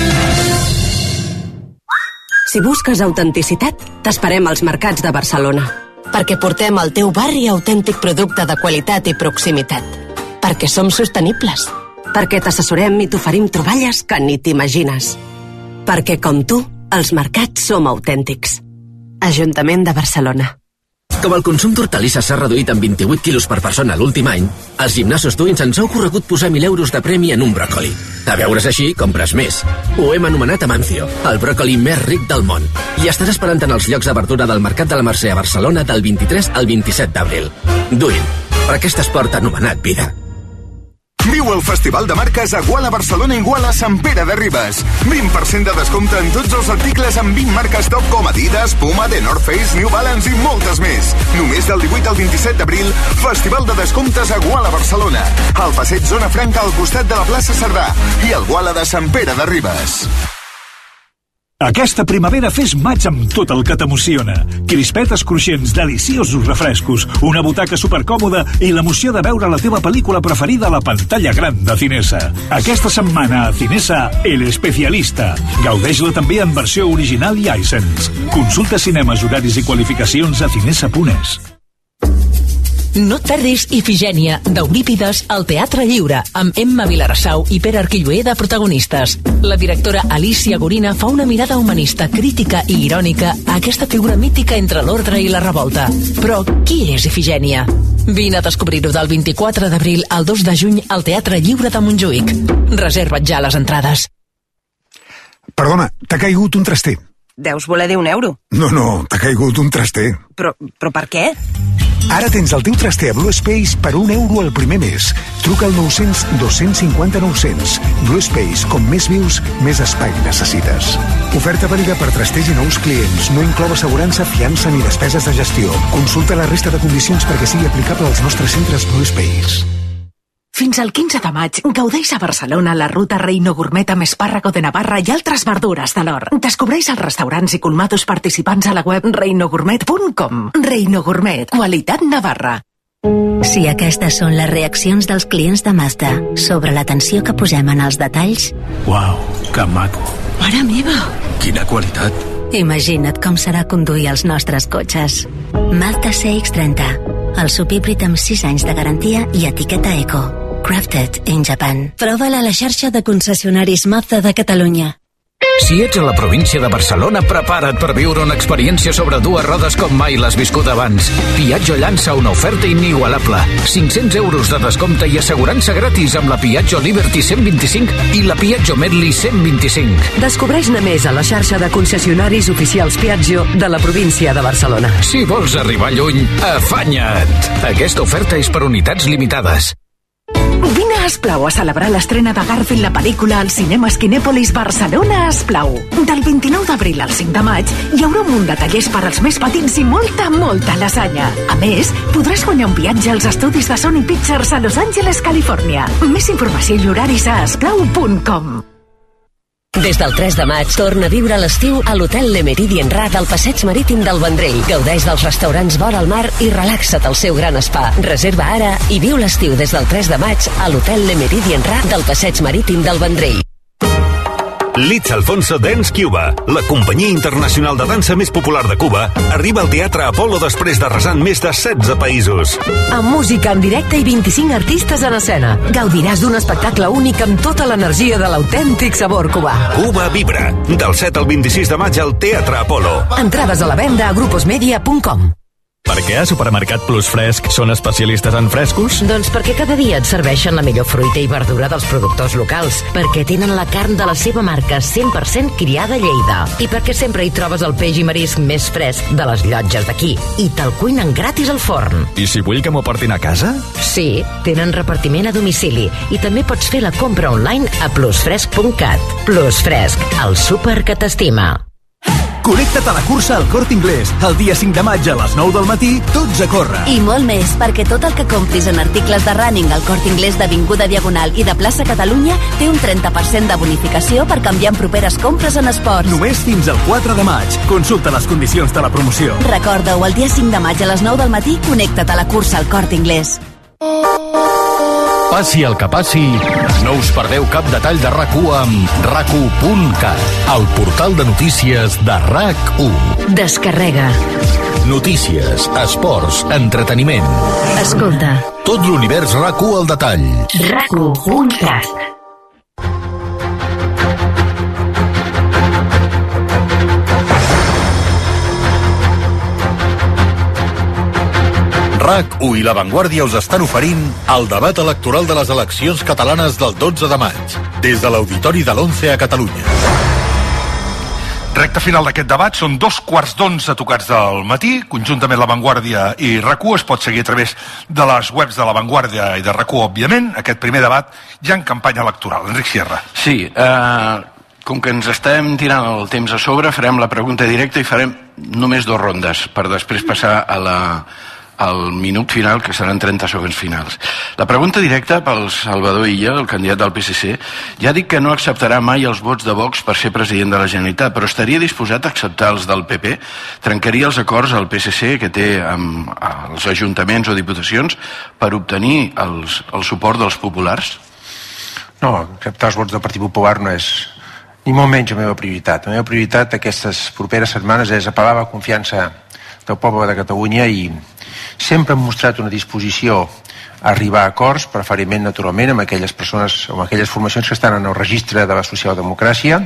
Si busques autenticitat, t'esperem als mercats de Barcelona. Perquè portem al teu barri autèntic producte de qualitat i proximitat. Perquè som sostenibles. Perquè t'assessorem i t'oferim troballes que ni t'imagines. Perquè, com tu, els mercats som autèntics. Ajuntament de Barcelona. Com el consum d'hortalisses s'ha reduït en vint-i-vuit quilos per persona l'últim any, als gimnasos Twins ens ha ocorregut posar mil euros de premi en un bròcoli. A veure's així, compres més. Ho hem anomenat Amancio, el bròcoli més ric del món. I estarà esperant en els llocs d'abertura del Mercat de la Mercè a Barcelona del vint-i-tres al vint-i-set d'abril. Duin, per aquest esport anomenat vida. Viu el Festival de Marques a Guala Barcelona igual a Sant Pere de Ribes. vint per cent de descompte en tots els articles amb vint marques top com Adidas, Puma, The North Face, New Balance i moltes més. Només del divuit al vint-i-set d'abril, Festival de Descomptes a Guala Barcelona. Al passeig Zona Franca al costat de la plaça Cerdà i al Guala de Sant Pere de Ribes. Aquesta primavera fes maig amb tot el que t'emociona. Crispetes cruixents, deliciosos refrescos, una butaca supercòmoda i l'emoció de veure la teva pel·lícula preferida a la pantalla gran de Cinesa. Aquesta setmana a Cinesa, El Especialista. Gaudeix-la també en versió original i iSense. Consulta cinemes, horaris i qualificacions a cinesa punt es. No et perdis Ifigènia, d'Eurípides, al Teatre Lliure, amb Emma Vilarassau i Pere Arquilloé de protagonistes. La directora Alicia Gorina fa una mirada humanista, crítica i irònica a aquesta figura mítica entre l'ordre i la revolta. Però qui és Ifigènia? Vine a descobrir-ho del vint-i-quatre d'abril al dos de juny al Teatre Lliure de Montjuïc. Reserva't ja les entrades. Perdona, t'ha caigut un traster. Deus voler dir un euro. No, no, t'ha caigut un traster. Però, però per què? Ara tens el teu traster a Blue Space per un euro al primer mes. Truca al nou-cents dos-cents cinquanta nou-cents. Blue Space, com més vius, més espai necessites. Oferta vàlida per trasters i nous clients. No inclou assegurança, fiança ni despeses de gestió. Consulta la resta de condicions perquè sigui aplicable als nostres centres Blue Space. Fins al quinze de maig, gaudeix a Barcelona la ruta Reino Gourmet amb espàrrago de Navarra i altres verdures de l'or. Descobreix els restaurants i colmados participants a la web reino gourmet punt com. Reino Gourmet, qualitat Navarra. Si aquestes són les reaccions dels clients de Mazda sobre l'atenció que posem en els detalls... Uau, que maco. Mare meva! Quina qualitat. Imagina't com serà conduir els nostres cotxes. Mazda C X trenta, el subhíbrid amb sis anys de garantia i etiqueta eco. Crafted in Japan. Prova-la a la xarxa de concessionaris Mazda de Catalunya. Si ets a la província de Barcelona, prepara't per viure una experiència sobre dues rodes com mai l'has viscut abans. Piaggio llança una oferta inigualable. cinc-cents euros de descompte i assegurança gratis amb la Piaggio Liberty cent vint-i-cinc i la Piaggio Medley cent vint-i-cinc. Descobreix-ne més a la xarxa de concessionaris oficials Piaggio de la província de Barcelona. Si vols arribar lluny, afanya't! Aquesta oferta és per unitats limitades. Vine a Esplau a celebrar l'estrena de Garfield la pel·lícula al Cinemes Kinèpolis Barcelona a Esplau. Del vint-i-nou d'abril al cinc de maig hi haurà un munt de tallers per als més petits i molta, molta lasanya. A més, podràs guanyar un viatge als estudis de Sony Pictures a Los Angeles, Califòrnia. Més informació i horaris a esplau punt com. Des del tres de maig, torna a viure l'estiu a l'Hotel Le Méridien Ra del Passeig Marítim del Vendrell. Gaudeix dels restaurants vora al mar i relaxa't al seu gran spa. Reserva ara i viu l'estiu des del tres de maig a l'Hotel Le Méridien Ra del Passeig Marítim del Vendrell. Litz Alfonso Dance Cuba, la companyia internacional de dansa més popular de Cuba, arriba al Teatre Apolo després d'arrasar en més de setze països. Amb música en directe i vint-i-cinc artistes en escena. Gaudiràs d'un espectacle únic amb tota l'energia de l'autèntic sabor cubà. Cuba Vibra, del set al vint-i-sis de maig al Teatre Apolo. Entrades a la venda a gruposmedia punt com. Per què a Supermercat Plus Fresc són especialistes en frescos? Doncs perquè cada dia et serveixen la millor fruita i verdura dels productors locals, perquè tenen la carn de la seva marca cent per cent criada a Lleida i perquè sempre hi trobes el peix i marisc més fresc de les llotges d'aquí i te'l cuinen gratis al forn. I si vull que m'ho portin a casa? Sí, tenen repartiment a domicili i també pots fer la compra online a plusfresc punt cat. Plus Fresc, el súper que t'estima. Connecta't a la cursa al Corte Inglés. El dia cinc de maig a les nou del matí, tots a córrer. I molt més, perquè tot el que compris en articles de running al Corte Inglés d'Avinguda Diagonal i de Plaça Catalunya té un trenta per cent de bonificació per canviar en properes compres en esports. Només fins al quatre de maig. Consulta les condicions de la promoció. Recorda-ho, el dia cinc de maig a les nou del matí, connecta't a la cursa al Corte Inglés. Passi el que passi, no us perdeu cap detall de RAC u amb rac u punt cat, el portal de notícies de RAC u. Descarrega. Notícies, esports, entreteniment. Escolta. Tot l'univers RAC u al detall. rac u punt cat. RAC u i La Vanguardia us estan oferint el debat electoral de les eleccions catalanes del dotze de maig, des de l'Auditori de l'onze a Catalunya. Recte final d'aquest debat, són dos quarts d'onze tocats del matí, conjuntament La Vanguardia i RAC u, es pot seguir a través de les webs de La Vanguardia i de RAC u, òbviament, aquest primer debat ja en campanya electoral. Enric Sierra. Sí, eh, com que ens estem tirant el temps a sobre, farem la pregunta directa i farem només dues rondes, per després passar a la... al minut final, que seran trenta segons finals. La pregunta directa pel Salvador Illa, el candidat del P S C, ja dic que no acceptarà mai els vots de Vox per ser president de la Generalitat, però estaria disposat a acceptar els del P P? Trencaria els acords al P S C que té amb els ajuntaments o diputacions per obtenir els, el suport dels populars? No, acceptar els vots del Partit Popular no és ni molt menys la meva prioritat. La meva prioritat aquestes properes setmanes és apel·lar a la confiança del poble de Catalunya i sempre hem mostrat una disposició a arribar a acords, preferentment naturalment amb aquelles persones, amb aquelles formacions que estan en el registre de la socialdemocràcia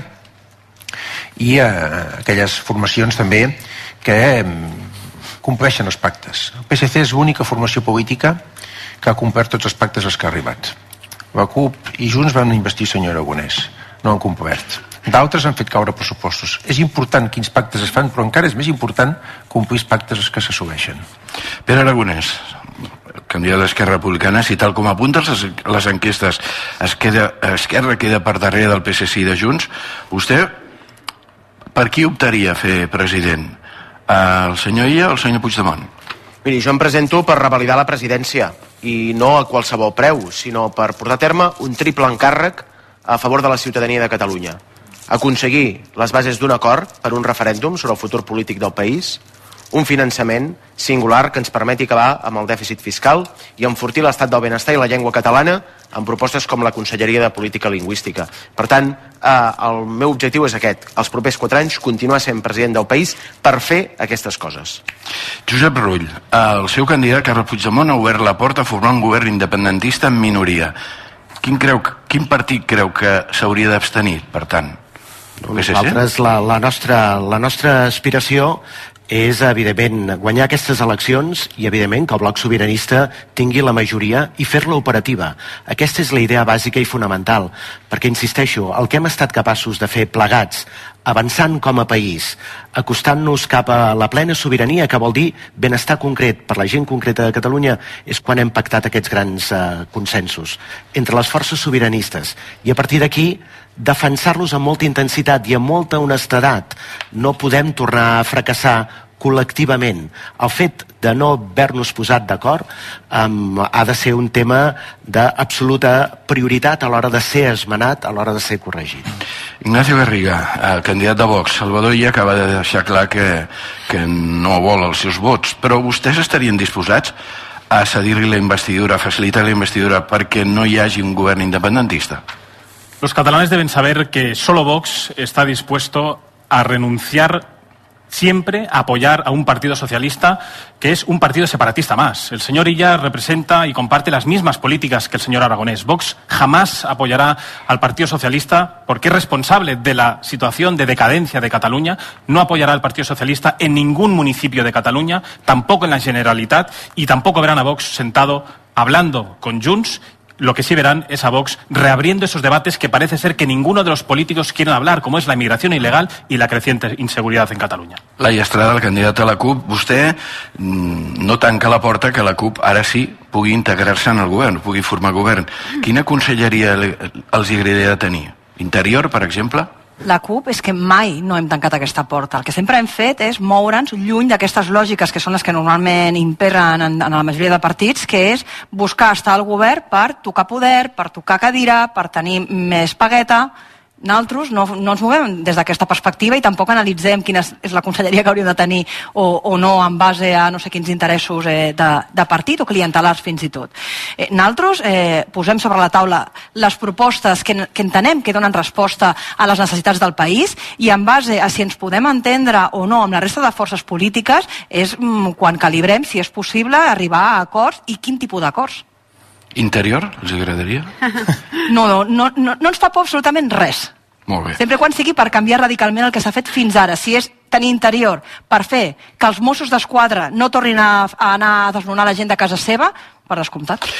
i a aquelles formacions també que compleixen els pactes. El P S C és l'única formació política que ha complert tots els pactes als que ha arribat. La CUP i Junts van investir el senyor Aragonès, no han complert. D'altres han fet caure pressupostos. És important quins pactes es fan, però encara és més important complir els pactes els que s'assoleixen. Pere Aragonès, candidat d'Esquerra Republicana, si tal com apunten les, les enquestes es queda, Esquerra queda per darrere del P S C i de Junts, vostè per qui optaria a fer president? El senyor Illa o el senyor Puigdemont? Miri, jo em presento per revalidar la presidència i no a qualsevol preu, sinó per portar a terme un triple encàrrec a favor de la ciutadania de Catalunya. Aconseguir les bases d'un acord per un referèndum sobre el futur polític del país, un finançament singular que ens permeti acabar amb el dèficit fiscal i enfortir l'estat del benestar i la llengua catalana amb propostes com la Conselleria de Política Lingüística. Per tant, eh, el meu objectiu és aquest, els propers quatre anys continuar sent president del país per fer aquestes coses. Josep Rull, el seu candidat Carles Puigdemont ha obert la porta a formar un govern independentista en minoria. Quin, creu, quin partit creu que s'hauria d'abstenir, per tant? Nosaltres, la, la, nostra, la nostra aspiració és, evidentment, guanyar aquestes eleccions i, evidentment, que el bloc sobiranista tingui la majoria i fer-la operativa. Aquesta és la idea bàsica i fonamental, perquè, insisteixo, el que hem estat capaços de fer plegats, avançant com a país, acostant-nos cap a la plena sobirania, que vol dir benestar concret per la gent concreta de Catalunya, és quan hem pactat aquests grans eh, consensos entre les forces sobiranistes. I a partir d'aquí, defensar-los amb molta intensitat i amb molta honestedat. No podem tornar a fracassar col·lectivament. El fet de no haver-nos posat d'acord um, ha de ser un tema d'absoluta prioritat a l'hora de ser esmenat, a l'hora de ser corregit. Ignacio Garriga, el candidat de Vox, Salvador Illa acaba de deixar clar que, que no vol els seus vots, però vostès estarien disposats a cedir-li la investidura, a facilitar la investidura perquè no hi hagi un govern independentista? Los catalanes deben saber que solo Vox está dispuesto a renunciar siempre a apoyar a un partido socialista que es un partido separatista más. El señor Illa representa y comparte las mismas políticas que el señor Aragonés. Vox jamás apoyará al Partido Socialista porque es responsable de la situación de decadencia de Cataluña, no apoyará al Partido Socialista en ningún municipio de Cataluña, tampoco en la Generalitat, y tampoco verán a Vox sentado hablando con Junts. Lo que sí verán es a Vox reabriendo esos debates que parece ser que ninguno de los políticos quieren hablar, como es la inmigración ilegal y la creciente inseguridad en Catalunya. Laia Estrada, el candidat a la CUP, vostè no tanca la porta que la CUP ara sí pugui integrar-se en el govern, pugui formar govern. Quina conselleria els agradaria tenir? Interior, per exemple? La CUP és que mai no hem tancat aquesta porta. El que sempre hem fet és moure'ns lluny d'aquestes lògiques que són les que normalment imperen en, en la majoria de partits, que és buscar estar al govern per tocar poder, per tocar cadira, per tenir més pagueta. Nosaltres no, no ens movem des d'aquesta perspectiva i tampoc analitzem quina és la conselleria que hauríem de tenir o, o no en base a no sé quins interessos eh, de, de partit o clientelars fins i tot. Eh, nosaltres eh, posem sobre la taula les propostes que, que entenem que donen resposta a les necessitats del país i en base a si ens podem entendre o no amb la resta de forces polítiques és mm, quan calibrem si és possible arribar a acords i quin tipus d'acords. Interior, els agradaria? No, no, no, no, no ens fa por absolutament res. Molt bé. Sempre quan sigui per canviar radicalment el que s'ha fet fins ara. Si és tenir interior per fer que els Mossos d'Esquadra no tornin a, a anar a desnonar la gent de casa seva, per descomptat.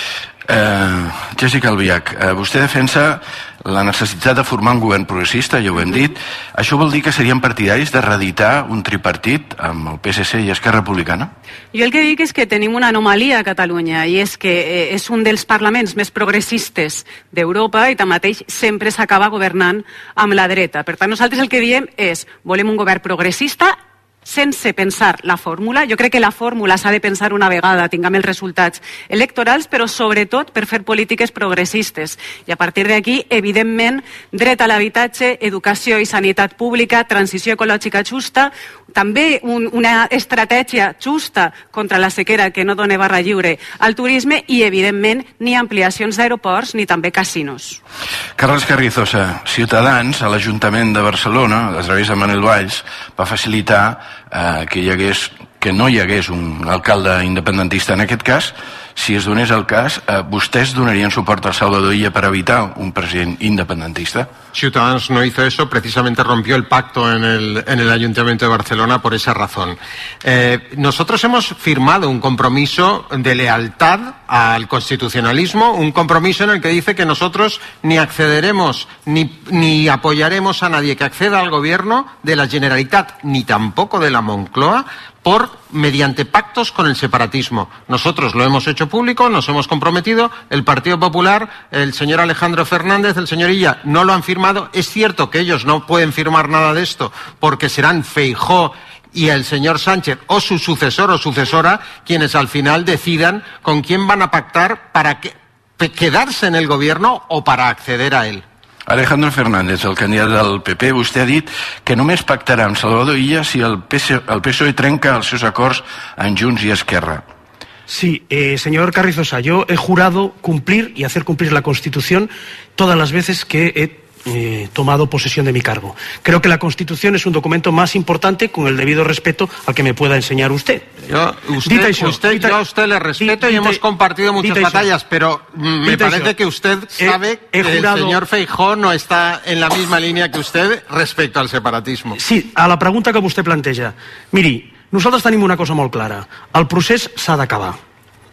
Uh, Jessica Albiach, uh, vostè defensa la necessitat de formar un govern progressista, ja ho hem dit. Això vol dir que serien partidaris de reeditar un tripartit amb el P S C i Esquerra Republicana? Jo el que dic és que tenim una anomalia a Catalunya i és que eh, és un dels parlaments més progressistes d'Europa i tanmateix sempre s'acaba governant amb la dreta. Per tant, nosaltres el que diem és volem un govern progressista sense pensar la fórmula. Jo crec que la fórmula s'ha de pensar una vegada tinguem els resultats electorals, però sobretot per fer polítiques progressistes. I a partir d'aquí, evidentment, dret a l'habitatge, educació i sanitat pública, transició ecològica justa, també un, una estratègia justa contra la sequera que no dona barra lliure al turisme i, evidentment, ni ampliacions d'aeroports ni també casinos. Carles Carrizosa, Ciutadans, a l'Ajuntament de Barcelona, a través de Manel Valls, va facilitar eh, que, hi hagués, que no hi hagués un alcalde independentista. En aquest cas, si es donés el cas, eh, vostès donarien suport al Salvador Illa per evitar un president independentista? Ciudadanos no hizo eso, precisamente rompió el pacto en el, en el Ayuntamiento de Barcelona por esa razón. Eh, nosotros hemos firmado un compromiso de lealtad al constitucionalismo, un compromiso en el que dice que nosotros ni accederemos ni, ni apoyaremos a nadie que acceda al gobierno de la Generalitat ni tampoco de la Moncloa por mediante pactos con el separatismo. Nosotros lo hemos hecho público, nos hemos comprometido, el Partido Popular, el señor Alejandro Fernández, el señor Illa no lo han firmado. Es cierto que ellos no pueden firmar nada de esto porque serán Feijóo y el señor Sánchez o su sucesor o sucesora quienes al final decidan con quién van a pactar para que, quedarse en el gobierno o para acceder a él. Alejandro Fernández, el candidat del P P, vostè ha dit que només pactarà amb Salvador Illa si el P S O E, el P S O E trenca els seus acords amb Junts i Esquerra. Sí, eh, señor Carrizosa, yo he jurado cumplir y hacer cumplir la Constitución todas las veces que he eh, tomado posesión de mi cargo. Creo que la Constitución es un documento más importante con el debido respeto al que me pueda enseñar usted. Yo, usted, eso, usted dita, yo a usted le respeto dita, y hemos compartido muchas batallas, pero me parece eso. que usted sabe he, he que jurado... el señor Feijóo no está en la misma línea que usted respecto al separatismo. Sí, a la pregunta que vostè planteja. Miri, nosaltres tenim una cosa molt clara. El procés s'ha d'acabar.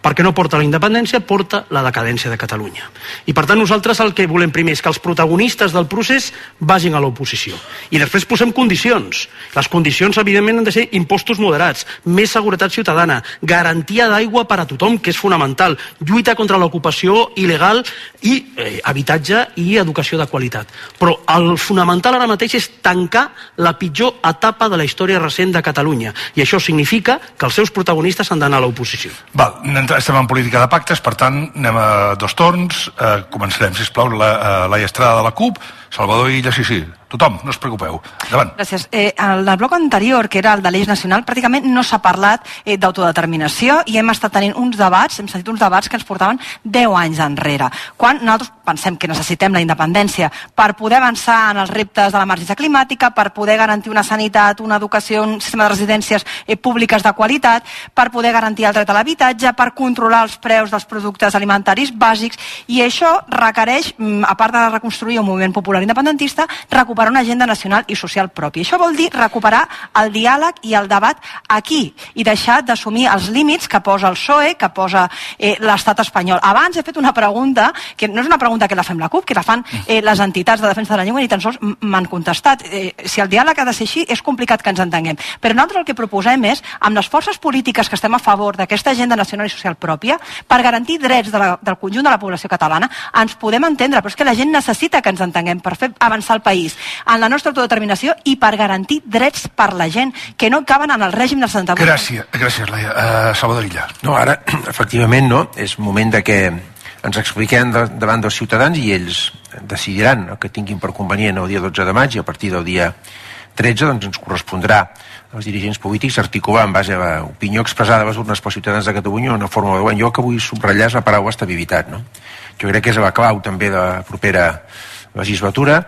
perquè no porta la independència, porta la decadència de Catalunya. I per tant nosaltres el que volem primer és que els protagonistes del procés vagin a l'oposició. I després posem condicions. Les condicions, evidentment, han de ser impostos moderats, més seguretat ciutadana, garantia d'aigua per a tothom, que és fonamental, lluita contra l'ocupació il·legal i eh, habitatge i educació de qualitat. Però el fonamental ara mateix és tancar la pitjor etapa de la història recent de Catalunya. I això significa que els seus protagonistes han d'anar a l'oposició. Val, estem en política de pactes, per tant, anem a dos torns. Eh, començarem, sisplau, la, la Estrada de la CUP, Salvador Illa, sí, sí. Tothom, no us preocupeu. Endavant. Gràcies. Eh, el del bloc anterior, que era el de l'Eix Nacional, pràcticament no s'ha parlat eh, d'autodeterminació i hem estat tenint uns debats, hem sentit uns debats que ens portaven deu anys enrere. Quan nosaltres pensem que necessitem la independència per poder avançar en els reptes de l'emergència climàtica, per poder garantir una sanitat, una educació, un sistema de residències eh, públiques de qualitat, per poder garantir el dret a l'habitatge, per controlar els preus dels productes alimentaris bàsics, i això requereix, a part de reconstruir un moviment popular independentista, recuperar recuperar una agenda nacional i social pròpia. Això vol dir recuperar el diàleg i el debat aquí i deixar d'assumir els límits que posa el P S O E, que posa eh, l'estat espanyol. Abans he fet una pregunta, que no és una pregunta que la fem la CUP, que la fan eh, les entitats de defensa de la llengua, ni tan sols m'han contestat. Eh, si el diàleg ha de ser així, és complicat que ens entenguem. Però nosaltres el que proposem és, amb les forces polítiques que estem a favor d'aquesta agenda nacional i social pròpia, per garantir drets de la, del conjunt de la població catalana, ens podem entendre, però és que la gent necessita que ens entenguem per fer avançar el país en la nostra autodeterminació i per garantir drets per la gent que no caben en el règim del setanta-vuit. Gràcies, gràcies, Laia. Uh, Salvador Illa. No, ara, efectivament, no. És moment de que ens expliquem de, davant dels ciutadans i ells decidiran el que tinguin per convenient el dia dotze de maig i a partir del dia tretze doncs, ens correspondrà als dirigents polítics articular en base a l'opinió expressada a les urnes pels ciutadans de Catalunya una forma de govern. Jo que vull subratllar és la paraula estabilitat. No? Jo crec que és la clau també de la propera legislatura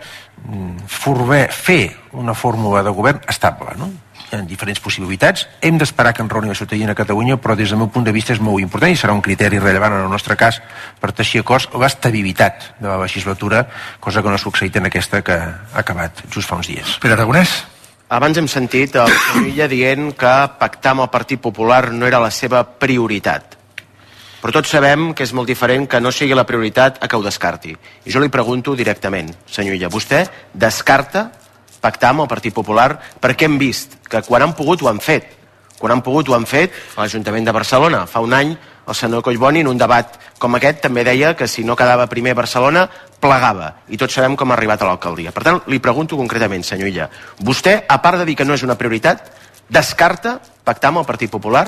forber, fer una fórmula de govern estable. No? Hi ha diferents possibilitats. Hem d'esperar que enroni la ciutadania a Catalunya, però des del meu punt de vista és molt important i serà un criteri rellevant en el nostre cas per teixir acords l'estabilitat de la legislatura, cosa que no ha succeït en aquesta que ha acabat just fa uns dies. Pere Aragonès. Abans hem sentit el senyor Illa dient que pactar amb el Partit Popular no era la seva prioritat. Però tots sabem que és molt diferent que no sigui la prioritat a que ho descarti. I jo li pregunto directament, senyor Illa, vostè descarta pactar amb el Partit Popular perquè hem vist que quan han pogut ho han fet. Quan han pogut ho han fet a l'Ajuntament de Barcelona. Fa un any el senyor Collboni en un debat com aquest també deia que si no quedava primer Barcelona plegava. I tots sabem com ha arribat a l'alcaldia. Per tant, li pregunto concretament, senyor Illa, vostè, a part de dir que no és una prioritat, descarta pactar amb el Partit Popular?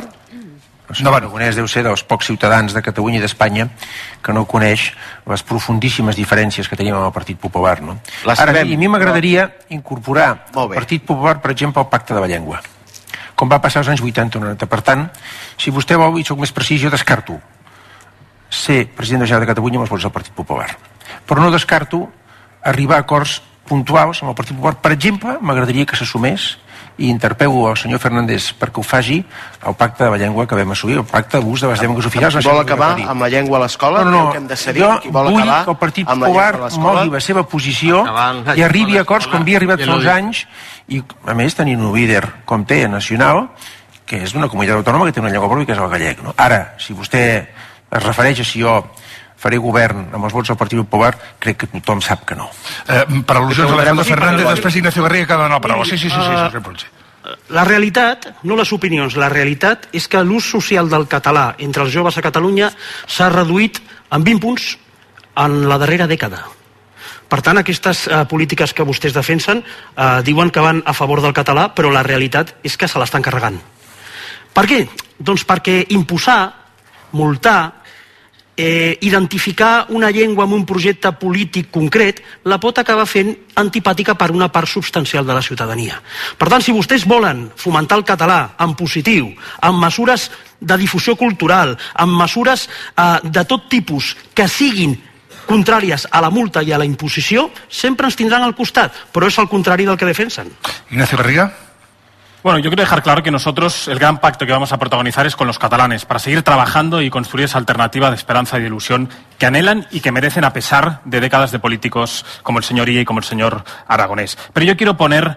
El senyor Aragonès deu ser dels pocs ciutadans de Catalunya i d'Espanya que no coneix les profundíssimes diferències que tenim amb el Partit Popular. No? Ara, a mi m'agradaria incorporar el Partit Popular, per exemple, al Pacte de la Llengua, com va passar als anys vuitanta noranta. Per tant, si vostè vol, i soc més precís, jo descarto ser president de la Generalitat de Catalunya amb els vots del Partit Popular. Però no descarto arribar a acords puntuals amb el Partit Popular. Per exemple, m'agradaria que s'assumés i interpel·lo al senyor Fernández perquè ho faci el pacte de la llengua que vam assolir, el pacte d'ús de les llengües oficials. Vol acabar amb la llengua a l'escola? No, no, no. Que hem de cedir, jo vol vull acabar que el Partit Popular mogui la seva posició i arribi a acords com havia arribat fa uns anys i, a més, tenint un líder com té, nacional, que és d'una comunitat autònoma que té una llengua pròpia, que és el gallec. No? Ara, si vostè es refereix a si jo faré govern amb els vots del Partit Popular, crec que tothom sap que no. Eh, per al·lusions a l'Alejandro Fernández, després Ignacio Garriga, que ha donat la paraula. Sí, sí, sí, sí, sí, sí, sí. La realitat, no les opinions, la realitat és que l'ús social del català entre els joves a Catalunya s'ha reduït en vint punts en la darrera dècada. Per tant, aquestes eh, polítiques que vostès defensen eh, diuen que van a favor del català, però la realitat és que se l'estan carregant. Per què? Doncs perquè imposar, multar, eh, identificar una llengua amb un projecte polític concret la pot acabar fent antipàtica per una part substancial de la ciutadania. Per tant, si vostès volen fomentar el català en positiu, amb mesures de difusió cultural, amb mesures eh, de tot tipus que siguin contràries a la multa i a la imposició, sempre ens tindran al costat, però és el contrari del que defensen. Ignacio Garriga. Bueno, yo quiero dejar claro que nosotros el gran pacto que vamos a protagonizar es con los catalanes, para seguir trabajando y construir esa alternativa de esperanza y de ilusión que anhelan y que merecen a pesar de décadas de políticos como el señor Illa y como el señor Aragonés. Pero yo quiero poner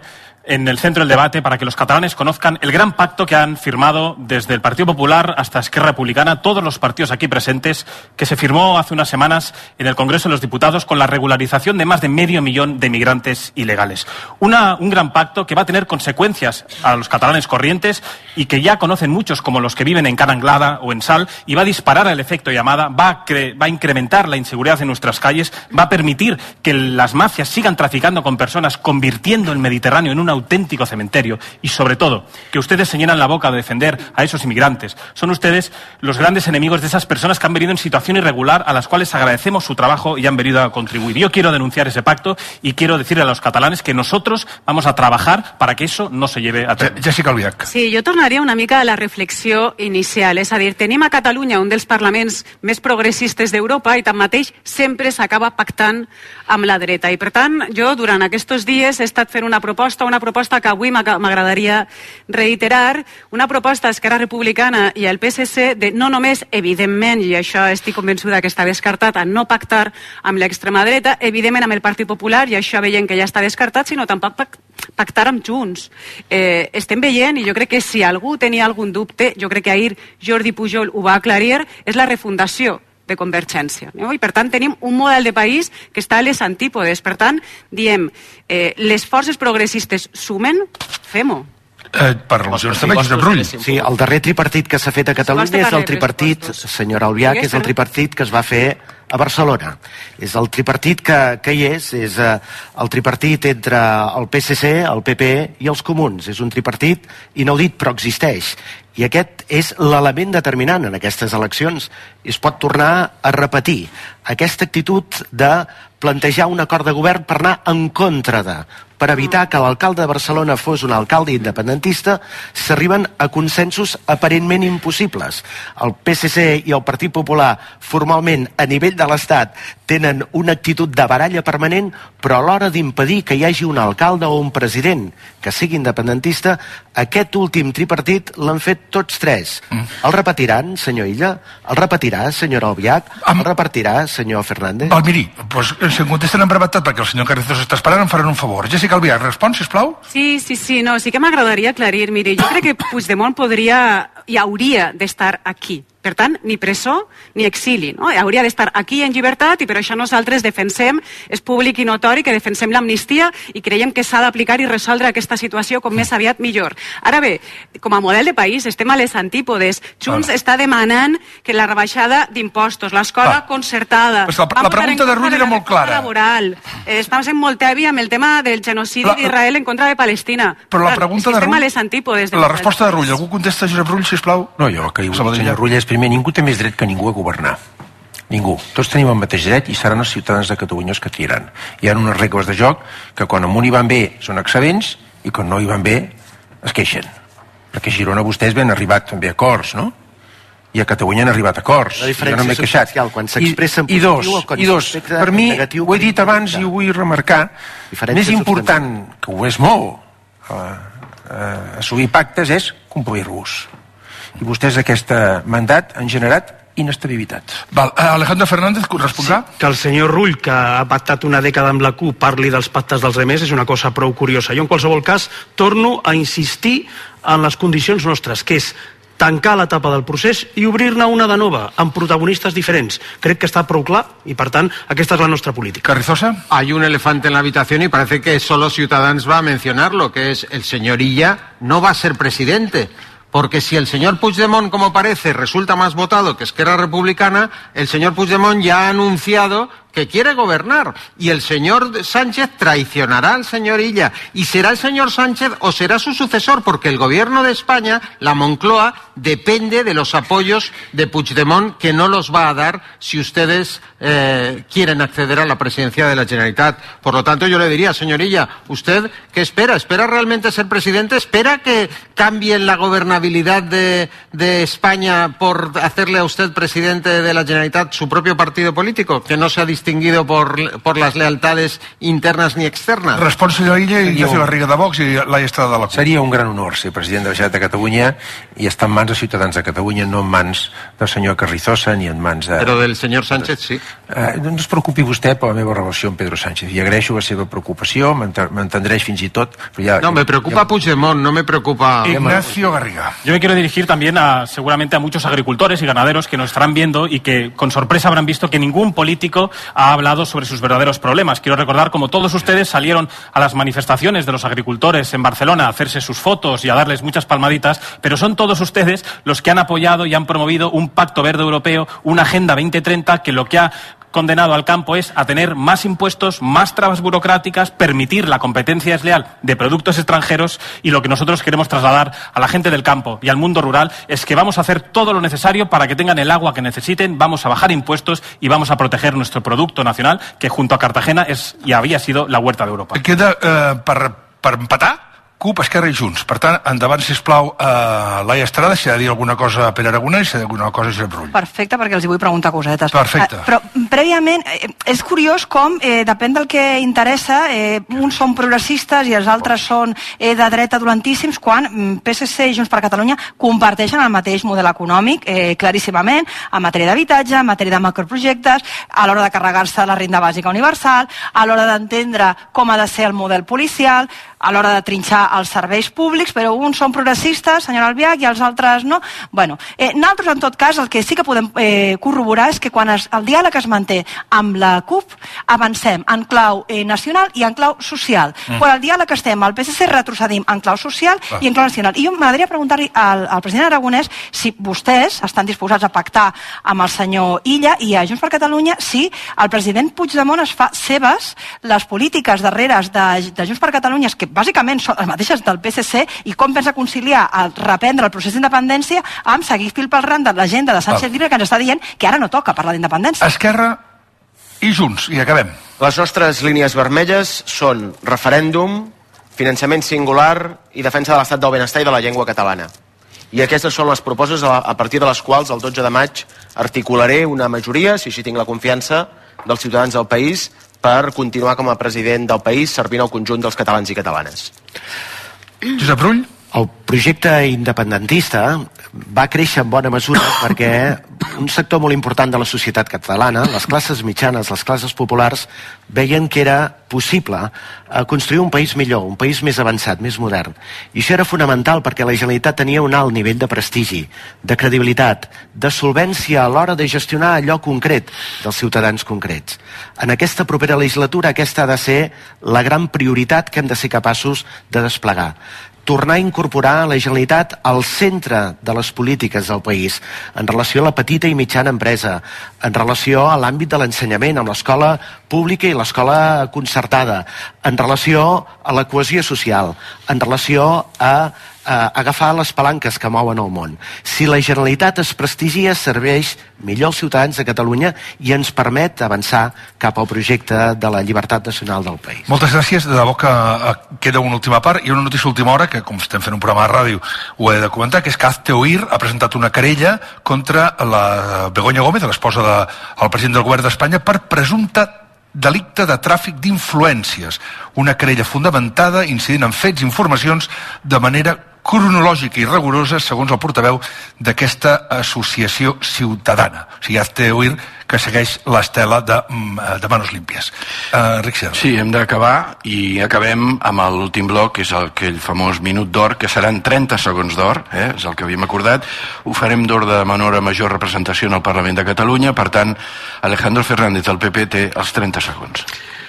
en el centro del debate para que los catalanes conozcan el gran pacto que han firmado desde el Partido Popular hasta Esquerra Republicana, todos los partidos aquí presentes, que se firmó hace unas semanas en el Congreso de los Diputados con la regularización de más de medio millón de migrantes ilegales. Una, un gran pacto que va a tener consecuencias a los catalanes corrientes y que ya conocen muchos como los que viven en Cara Anglada o en Sal, y va a disparar el efecto llamada, va a, cre- va a incrementar la inseguridad en nuestras calles, va a permitir que las mafias sigan traficando con personas, convirtiendo el Mediterráneo en una auténtico cementerio, y sobre todo que ustedes se llenan la boca de defender a esos inmigrantes. Son ustedes los grandes enemigos de esas personas que han venido en situación irregular, a las cuales agradecemos su trabajo y han venido a contribuir. Yo quiero denunciar ese pacto y quiero decirle a los catalanes que nosotros vamos a trabajar para que eso no se lleve a terme. Jessica Albiach. Sí, jo tornaria una mica a la reflexió inicial, és a dir, tenim a Catalunya un dels parlaments més progressistes d'Europa i tanmateix sempre s'acaba pactant amb la dreta, i per tant jo durant aquests dies he estat fent una proposta, una proposta que avui m'agradaria reiterar, una proposta d'Esquerra Republicana i el P S C de no només, evidentment, i això estic convençuda que està descartat, a no pactar amb l'extrema dreta, evidentment amb el Partit Popular, i això veiem que ja està descartat, sinó tampoc pactar amb Junts. Eh, estem veient, i jo crec que si algú tenia algun dubte, jo crec que ahir Jordi Pujol ho va aclarir, és la refundació de Convergència. No? I per tant tenim un model de país que està a les antípodes. Per tant, diem, eh, les forces progressistes sumen, fem-ho. Eh, per al·lusions també, Josep Rull. Sí, el darrer tripartit que s'ha fet a Catalunya és el tripartit, senyora Albiach, és el tripartit que es va fer a Barcelona. És el tripartit que, que hi és, és eh, el tripartit entre el P S C, el P P i els comuns. És un tripartit inaudit, però existeix. I aquest és l'element determinant en aquestes eleccions. I es pot tornar a repetir aquesta actitud de plantejar un acord de govern per anar en contra de, per evitar que l'alcalde de Barcelona fos un alcalde independentista, s'arriben a consensos aparentment impossibles. El P S C i el Partit Popular formalment a nivell de l'Estat tenen una actitud de baralla permanent, però a l'hora d'impedir que hi hagi un alcalde o un president que sigui independentista, aquest últim tripartit l'han fet tots tres. Mm. El repetiran, senyor Illa? El repetirà, senyora Albiach? El repetirà, senyor Fernández? Val, miri, doncs, si em contesten en brevetat perquè el senyor Carrizosa està esperant, em faran un favor. Jessica Albiach, respon, sisplau. Sí, sí, sí, no, sí que m'agradaria aclarir. Miri, jo crec que Puigdemont podria i hauria d'estar aquí. Per tant, ni presó ni exili. No? Hauria d'estar aquí en llibertat i per això nosaltres defensem, és públic i notori que defensem l'amnistia i creiem que s'ha d'aplicar i resoldre aquesta situació com més aviat millor. Ara bé, com a model de país estem a les antípodes. Junts ah. està demanant que la rebaixada d'impostos, l'escola ah. concertada... Pues la, la pregunta de Rull era molt clara. Laboral. Eh, estem sent molt tevi amb el tema del genocidi la, d'Israel en contra de Palestina. Però la pregunta de Rull... Estem a les antípodes. De la resposta de Rull. Algú contesta, Josep Rull, sisplau? No, jo el que diu el senyor Rull és primer, ningú té més dret que ningú a governar. Ningú. Tots tenim el mateix dret i seran els ciutadans de Catalunya els que triaran. Hi ha unes regles de joc que quan amunt hi van bé són excedents i quan no hi van bé es queixen. Perquè a Girona vostès ben arribat també a acords, no? I a Catalunya han arribat a acords. La diferència no és substancial, quan s'expressa en positiu o quan I dos, per mi, ho he dit abans i ho vull remarcar, més important, que ho és molt, eh, eh, assolir pactes és complir-los. I vostès aquest mandat han generat inestabilitat. Val. Alejandro Fernández, respondrà? Sí, que el senyor Rull, que ha pactat una dècada amb la C U, parli dels pactes dels altres és una cosa prou curiosa. Jo, en qualsevol cas, torno a insistir en les condicions nostres, que és tancar l'etapa del procés i obrir-ne una de nova, amb protagonistes diferents. Crec que està prou clar i, per tant, aquesta és la nostra política. Carrizosa? Hay un elefante en la habitación y parece que solo Ciudadanos va a mencionarlo, que es el señor Illa no va a ser presidente. Porque si el señor Puigdemont, como parece, resulta más votado que Esquerra Republicana, el señor Puigdemont ya ha anunciado que quiere gobernar. Y el señor Sánchez traicionará al señor Illa. Y será el señor Sánchez o será su sucesor, porque el gobierno de España, la Moncloa, depende de los apoyos de Puigdemont, que no los va a dar si ustedes eh, quieren acceder a la presidencia de la Generalitat. Por lo tanto, yo le diría, señor Illa, ¿usted qué espera? ¿Espera realmente ser presidente? ¿Espera que cambien la gobernabilidad de, de España por hacerle a usted presidente de la Generalitat su propio partido político? Que no sea distinto distinguido por, por las lealtades internas ni externas. Respon, senyor Illa, i Ignacio Garriga de Vox i Laia Estrada de la CUP. Seria un gran honor ser president de la Generalitat de Catalunya i estar en mans de ciutadans de Catalunya, no en mans del senyor Carrizosa ni en mans de... Però del senyor Sánchez, sí. Eh, no es preocupi vostè per la meva relació amb Pedro Sánchez. I agraeixo la seva preocupació, m'entendreix fins i tot... Però ja, no, me preocupa ja... Puigdemont, no me preocupa... Ignacio Garriga. Yo me quiero dirigir también a, seguramente a muchos agricultores y ganaderos que nos estarán viendo y que con sorpresa habrán visto que ningún político ha hablado sobre sus verdaderos problemas. Quiero recordar como todos ustedes salieron a las manifestaciones de los agricultores en Barcelona a hacerse sus fotos y a darles muchas palmaditas, pero son todos ustedes los que han apoyado y han promovido un pacto verde europeo, una Agenda veinte treinta que lo que ha condenado al campo es a tener más impuestos, más trabas burocráticas, permitir la competencia desleal de productos extranjeros, y lo que nosotros queremos trasladar a la gente del campo y al mundo rural es que vamos a hacer todo lo necesario para que tengan el agua que necesiten, vamos a bajar impuestos y vamos a proteger nuestro producto nacional, que junto a Cartagena es y había sido la huerta de Europa. Queda eh, per, per empatar CUP, Esquerra i Junts. Per tant, endavant, sisplau, uh, Laia Estrada, si ha de dir alguna cosa a Pere Aragonès i si ha de dir alguna cosa a Josep Rull. Perfecte, perquè els hi vull preguntar cosetes. Perfecte. Eh, però, prèviament, eh, és curiós com, eh, depèn del que interessa, eh, uns són progressistes i els altres són eh, de dreta dolentíssims, quan P S C i Junts per Catalunya comparteixen el mateix model econòmic, eh, claríssimament, en matèria d'habitatge, en matèria de macroprojectes, a l'hora de carregar-se la renda bàsica universal, a l'hora d'entendre com ha de ser el model policial, a l'hora de trinxar els serveis públics, però uns són progressistes, senyora Albiach, i els altres no. Bueno, eh, nosaltres, en tot cas, el que sí que podem eh, corroborar és que quan es, el diàleg es manté amb la CUP, avancem en clau eh, nacional i en clau social. Mm. Quan el diàleg estem al P S C, retrocedim en clau social ah. i en clau nacional. I jo m'agradaria preguntar-li al, al president Aragonès si vostès estan disposats a pactar amb el senyor Illa i a Junts per Catalunya si el president Puigdemont es fa seves les polítiques darreres de, de Junts per Catalunya, que bàsicament són les mateixes del P S C, i com pensa conciliar el reprendre el procés d'independència amb seguir fil pel ran de l'agenda de Sánchez Llibre, que ens està dient que ara no toca parlar d'independència. Esquerra i Junts, i acabem. Les nostres línies vermelles són referèndum, finançament singular i defensa de l'estat del benestar i de la llengua catalana. I aquestes són les propostes a partir de les quals el dotze de maig articularé una majoria, si així tinc la confiança dels ciutadans del país, per continuar com a president del país servint al conjunt dels catalans i catalanes. Josep Rull? El projecte independentista va créixer en bona mesura perquè un sector molt important de la societat catalana, les classes mitjanes, les classes populars, veien que era possible construir un país millor, un país més avançat, més modern. I això era fonamental perquè la Generalitat tenia un alt nivell de prestigi, de credibilitat, de solvència a l'hora de gestionar allò concret dels ciutadans concrets. En aquesta propera legislatura aquesta ha de ser la gran prioritat que hem de ser capaços de desplegar. Tornar a incorporar la Generalitat al centre de les polítiques del país, en relació a la petita i mitjana empresa, en relació a l'àmbit de l'ensenyament, amb l'escola pública i l'escola concertada, en relació a la cohesió social, en relació a a agafar les palanques que mouen el món. Si la Generalitat es prestigia, serveix millor als ciutadans de Catalunya i ens permet avançar cap al projecte de la llibertat nacional del país. Moltes gràcies. De debò que queda una última part i una notícia última hora, que com estem fent un programa de ràdio ho he de comentar, que és que Hazte Oír ha presentat una querella contra la Begoña Gómez, l'esposa del president del govern d'Espanya, per presumpte delicte de tràfic d'influències. Una querella fundamentada, incidint en fets i informacions de manera cronològica i rigorosa, segons el portaveu d'aquesta associació ciutadana. O sigui, Hazte Oír, que segueix l'estela de, de Manos Limpias. Uh, Ric Serra. Sí, hem d'acabar i acabem amb l'últim bloc, que és aquell famós minut d'or, que seran trenta segons d'or, eh? És el que havíem acordat. Ho farem d'or de menor a major representació en el Parlament de Catalunya, per tant, Alejandro Fernández del P P té els trenta segons.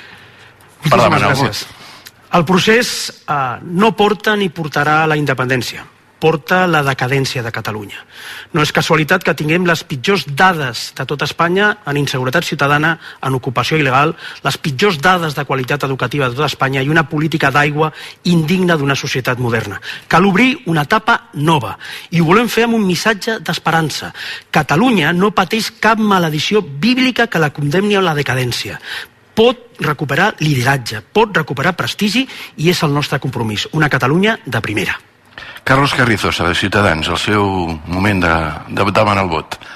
Per demanar el vot. El procés eh, no porta ni portarà a la independència, porta la decadència de Catalunya. No és casualitat que tinguem les pitjors dades de tot Espanya en inseguretat ciutadana, en ocupació il·legal, les pitjors dades de qualitat educativa de tot Espanya i una política d'aigua indigna d'una societat moderna. Cal obrir una etapa nova i ho volem fer amb un missatge d'esperança. Catalunya no pateix cap maledició bíblica que la condemni a la decadència. Pot recuperar lideratge, pot recuperar prestigi i és el nostre compromís. Una Catalunya de primera. Carlos Carrizosa, de Ciutadans, el seu moment de, de demanar el vot.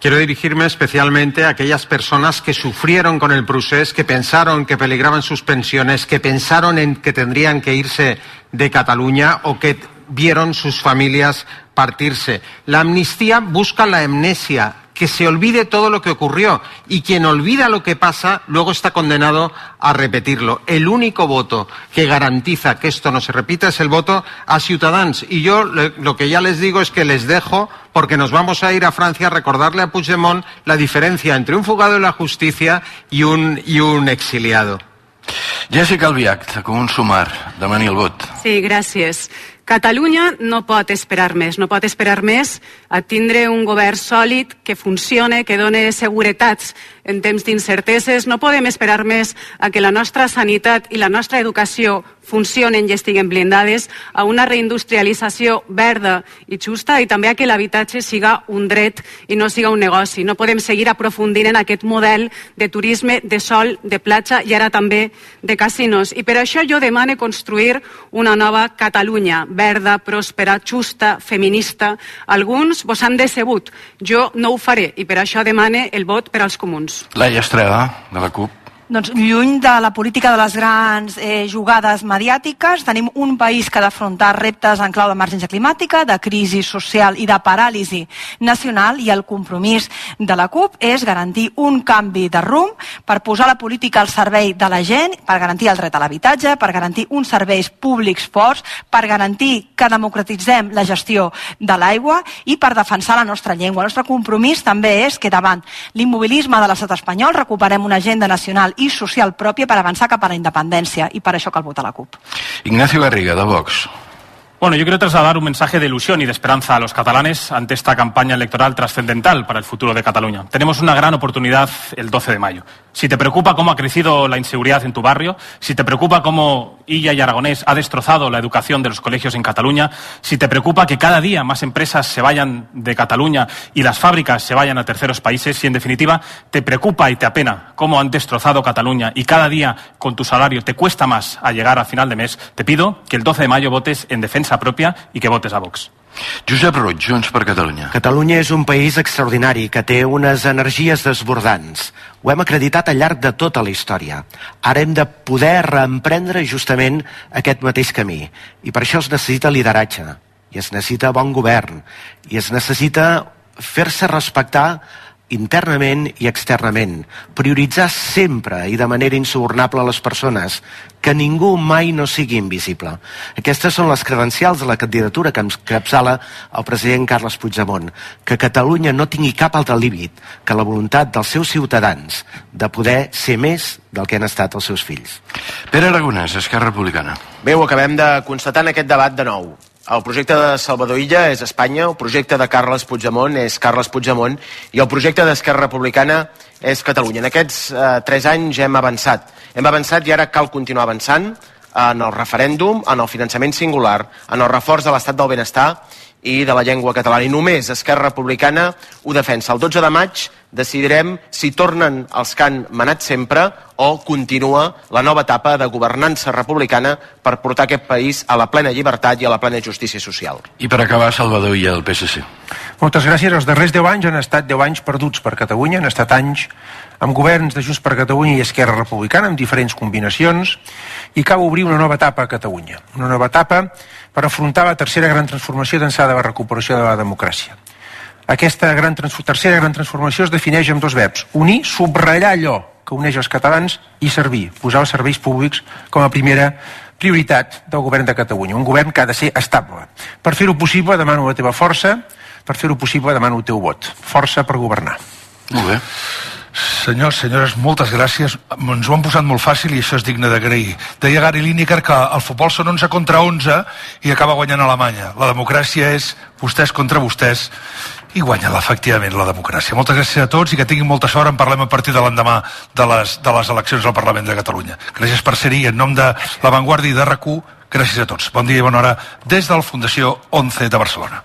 quiero dirigirme especialmente a aquellas personas que sufrieron con el procés, que pensaron que peligraban sus pensiones, que pensaron en que tendrían que irse de Cataluña o que vieron sus familias partirse. La amnistía busca la amnesia, que se olvide todo lo que ocurrió, y quien olvida lo que pasa luego está condenado a repetirlo. El único voto que garantiza que esto no se repita es el voto a Ciutadans, y yo lo que ya les digo es que les dejo, porque nos vamos a ir a Francia a recordarle a Puigdemont la diferencia entre un fugado de la justicia y un, y un exiliado. Jessica Albiach, com un sumar, demani el vot. Sí, gràcies. Catalunya no pot esperar més, no pot esperar més a tindre un govern sòlid que funcione, que done seguretats en temps d'incerteses. No podem esperar més a que la nostra sanitat i la nostra educació funcionen i estiguen blindades, a una reindustrialització verda i justa, i també a que l'habitatge siga un dret i no siga un negoci. No podem seguir aprofundint en aquest model de turisme, de sol, de platja i ara també de casinos. I per això jo demane construir una nova Catalunya, verda, pròspera, justa, feminista. Alguns vos han decebut, jo no ho faré, i per això demane el vot per als comuns. Laia Estrada, de la CUP. Doncs lluny de la política de les grans eh, jugades mediàtiques, tenim un país que ha d'afrontar reptes en clau d'emergència climàtica, de crisi social i de paràlisi nacional, i el compromís de la CUP és garantir un canvi de rumb per posar la política al servei de la gent, per garantir el dret a l'habitatge, per garantir uns serveis públics forts, per garantir que democratitzem la gestió de l'aigua i per defensar la nostra llengua. El nostre compromís també és que davant l'immobilisme de l'estat espanyol recuperem una agenda nacional i social pròpia per avançar cap a la independència, i per això cal votar la CUP. Ignacio Garriga, de Vox. Bueno, yo quiero trasladar un mensaje de ilusión y de esperanza a los catalanes ante esta campaña electoral trascendental para el futuro de Cataluña. Tenemos una gran oportunidad el doce de mayo. Si te preocupa cómo ha crecido la inseguridad en tu barrio, si te preocupa cómo Illa y Aragonés ha destrozado la educación de los colegios en Cataluña, si te preocupa que cada día más empresas se vayan de Cataluña y las fábricas se vayan a terceros países, si en definitiva te preocupa y te apena cómo han destrozado Cataluña y cada día con tu salario te cuesta más a llegar a final de mes, te pido que el doce de mayo votes en defensa pròpia i que votes a Vox. Josep Rull, Junts per Catalunya. Catalunya és un país extraordinari que té unes energies desbordants. Ho hem acreditat al llarg de tota la història. Ara hem de poder reemprendre justament aquest mateix camí. I per això es necessita lideratge, i es necessita bon govern, i es necessita fer-se respectar internament i externament, prioritzar sempre i de manera insubornable les persones, que ningú mai no sigui invisible. Aquestes són les credencials de la candidatura que encapçala el president Carles Puigdemont, que Catalunya no tingui cap altre límit que la voluntat dels seus ciutadans de poder ser més del que han estat els seus fills. Pere Aragonès, Esquerra Republicana. Bé, ho acabem de constatar en aquest debat de nou. El projecte de Salvador Illa és Espanya, el projecte de Carles Puigdemont és Carles Puigdemont i el projecte d'Esquerra Republicana és Catalunya. En aquests eh, tres anys hem avançat. Hem avançat i ara cal continuar avançant en el referèndum, en el finançament singular, en el reforç de l'estat del benestar i de la llengua catalana. I només Esquerra Republicana ho defensa. El dotze de maig decidirem si tornen els que han manat sempre o continua la nova etapa de governança republicana per portar aquest país a la plena llibertat i a la plena justícia social. I per acabar, Salvador Illa, del P S C. Moltes gràcies. Els darrers deu anys han estat deu anys perduts per Catalunya, han estat anys amb governs de Junts per Catalunya i Esquerra Republicana, amb diferents combinacions, i cal obrir una nova etapa a Catalunya. Una nova etapa per afrontar la tercera gran transformació d'ençà de la recuperació de la democràcia. Aquesta gran trans- tercera gran transformació es defineix amb dos verbs: unir, subratllar allò que uneix els catalans, i servir, posar els serveis públics com a primera prioritat del govern de Catalunya. Un govern que ha de ser estable. Per fer-ho possible demano la teva força, per fer-ho possible demano el teu vot. Força per governar. Molt bé. Senyors, senyores, moltes gràcies. Ens ho han posat molt fàcil i això és digne d'agrair. Deia Gary Lineker que el futbol són onze contra onze i acaba guanyant Alemanya. La democràcia és vostès contra vostès i guanya efectivament la democràcia. Moltes gràcies a tots i que tinguin molta sort. En parlem a partir de l'endemà de les, de les eleccions al Parlament de Catalunya. Gràcies per ser-hi. En nom de La Vanguardia i de R A C U, gràcies a tots. Bon dia i bona hora des de la Fundació onze de Barcelona.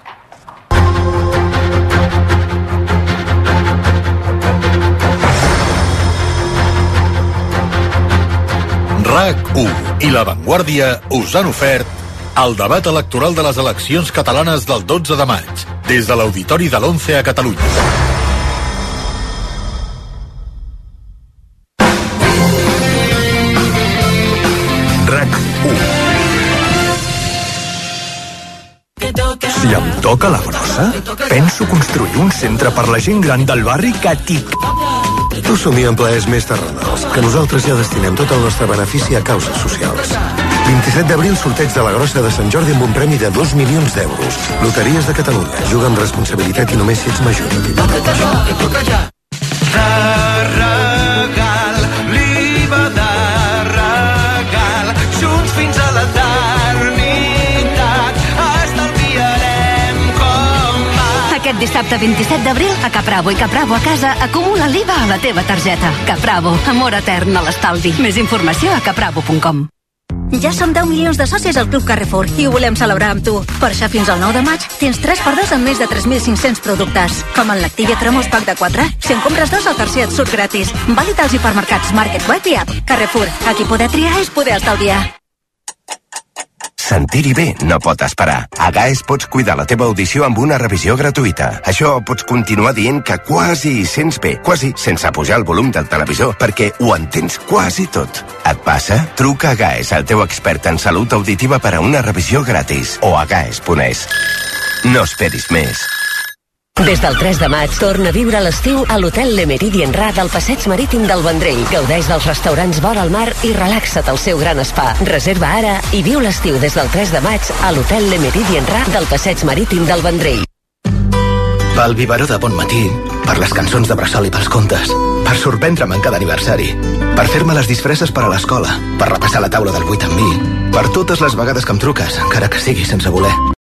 R A C u i La Vanguardia us han ofert el debat electoral de les eleccions catalanes del dotze de maig, des de l'Auditori de l'onze a Catalunya. Si em toca la grossa, penso construir un centre per la gent gran del barri que tic. Tu somia en plaers més terrenals, que nosaltres ja destinem tot el nostre benefici a causes socials. vint-i-set d'abril, sorteig de la grossa de Sant Jordi amb un premi de dos milions d'euros. Loteries de Catalunya. Juga amb responsabilitat i només si ets major. De regal, l'I V A de regal, junts fins a l'eternitat, estalviarem com va. Aquest dissabte vint-i-set d'abril, a Capravo i Capravo a casa, acumula l'I V A a la teva targeta. Capravo, amor etern a l'estalvi. Més informació a capravo punt com. Ja som deu milions de socis al Club Carrefour i ho volem celebrar amb tu. Per això fins al nou de maig tens tres per dos amb més de tres mil cinc-cents productes. Com el Lactivia Cremós Pack de quatre. Si en compres dos, el tercer et surt gratis. Vàlid als hipermercats Market Web i App. Carrefour. Aquí poder triar és poder estalviar. Sentir-hi bé no pot esperar. A Gaes pots cuidar la teva audició amb una revisió gratuïta. Això pots continuar dient que quasi hi sents bé, quasi sense pujar el volum del televisor, perquè ho entens quasi tot. Et passa? Truca a Gaes, el teu expert en salut auditiva, per a una revisió gratis. O a gaes punt es. No esperis més. Des del tres de maig, torna a viure l'estiu a l'Hotel Le Méridien Ra del Passeig Marítim del Vendrell. Gaudeix dels restaurants vora al mar i relaxa't al seu gran spa. Reserva ara i viu l'estiu des del tres de maig a l'Hotel Le Méridien Ra del Passeig Marítim del Vendrell. Pel biberó de bon matí, per les cançons de bressol i pels contes, per sorprendre'm en cada aniversari, per fer-me les disfresses per a l'escola, per repassar la taula del vuit amb mi, per totes les vegades que em truques, encara que sigui sense voler.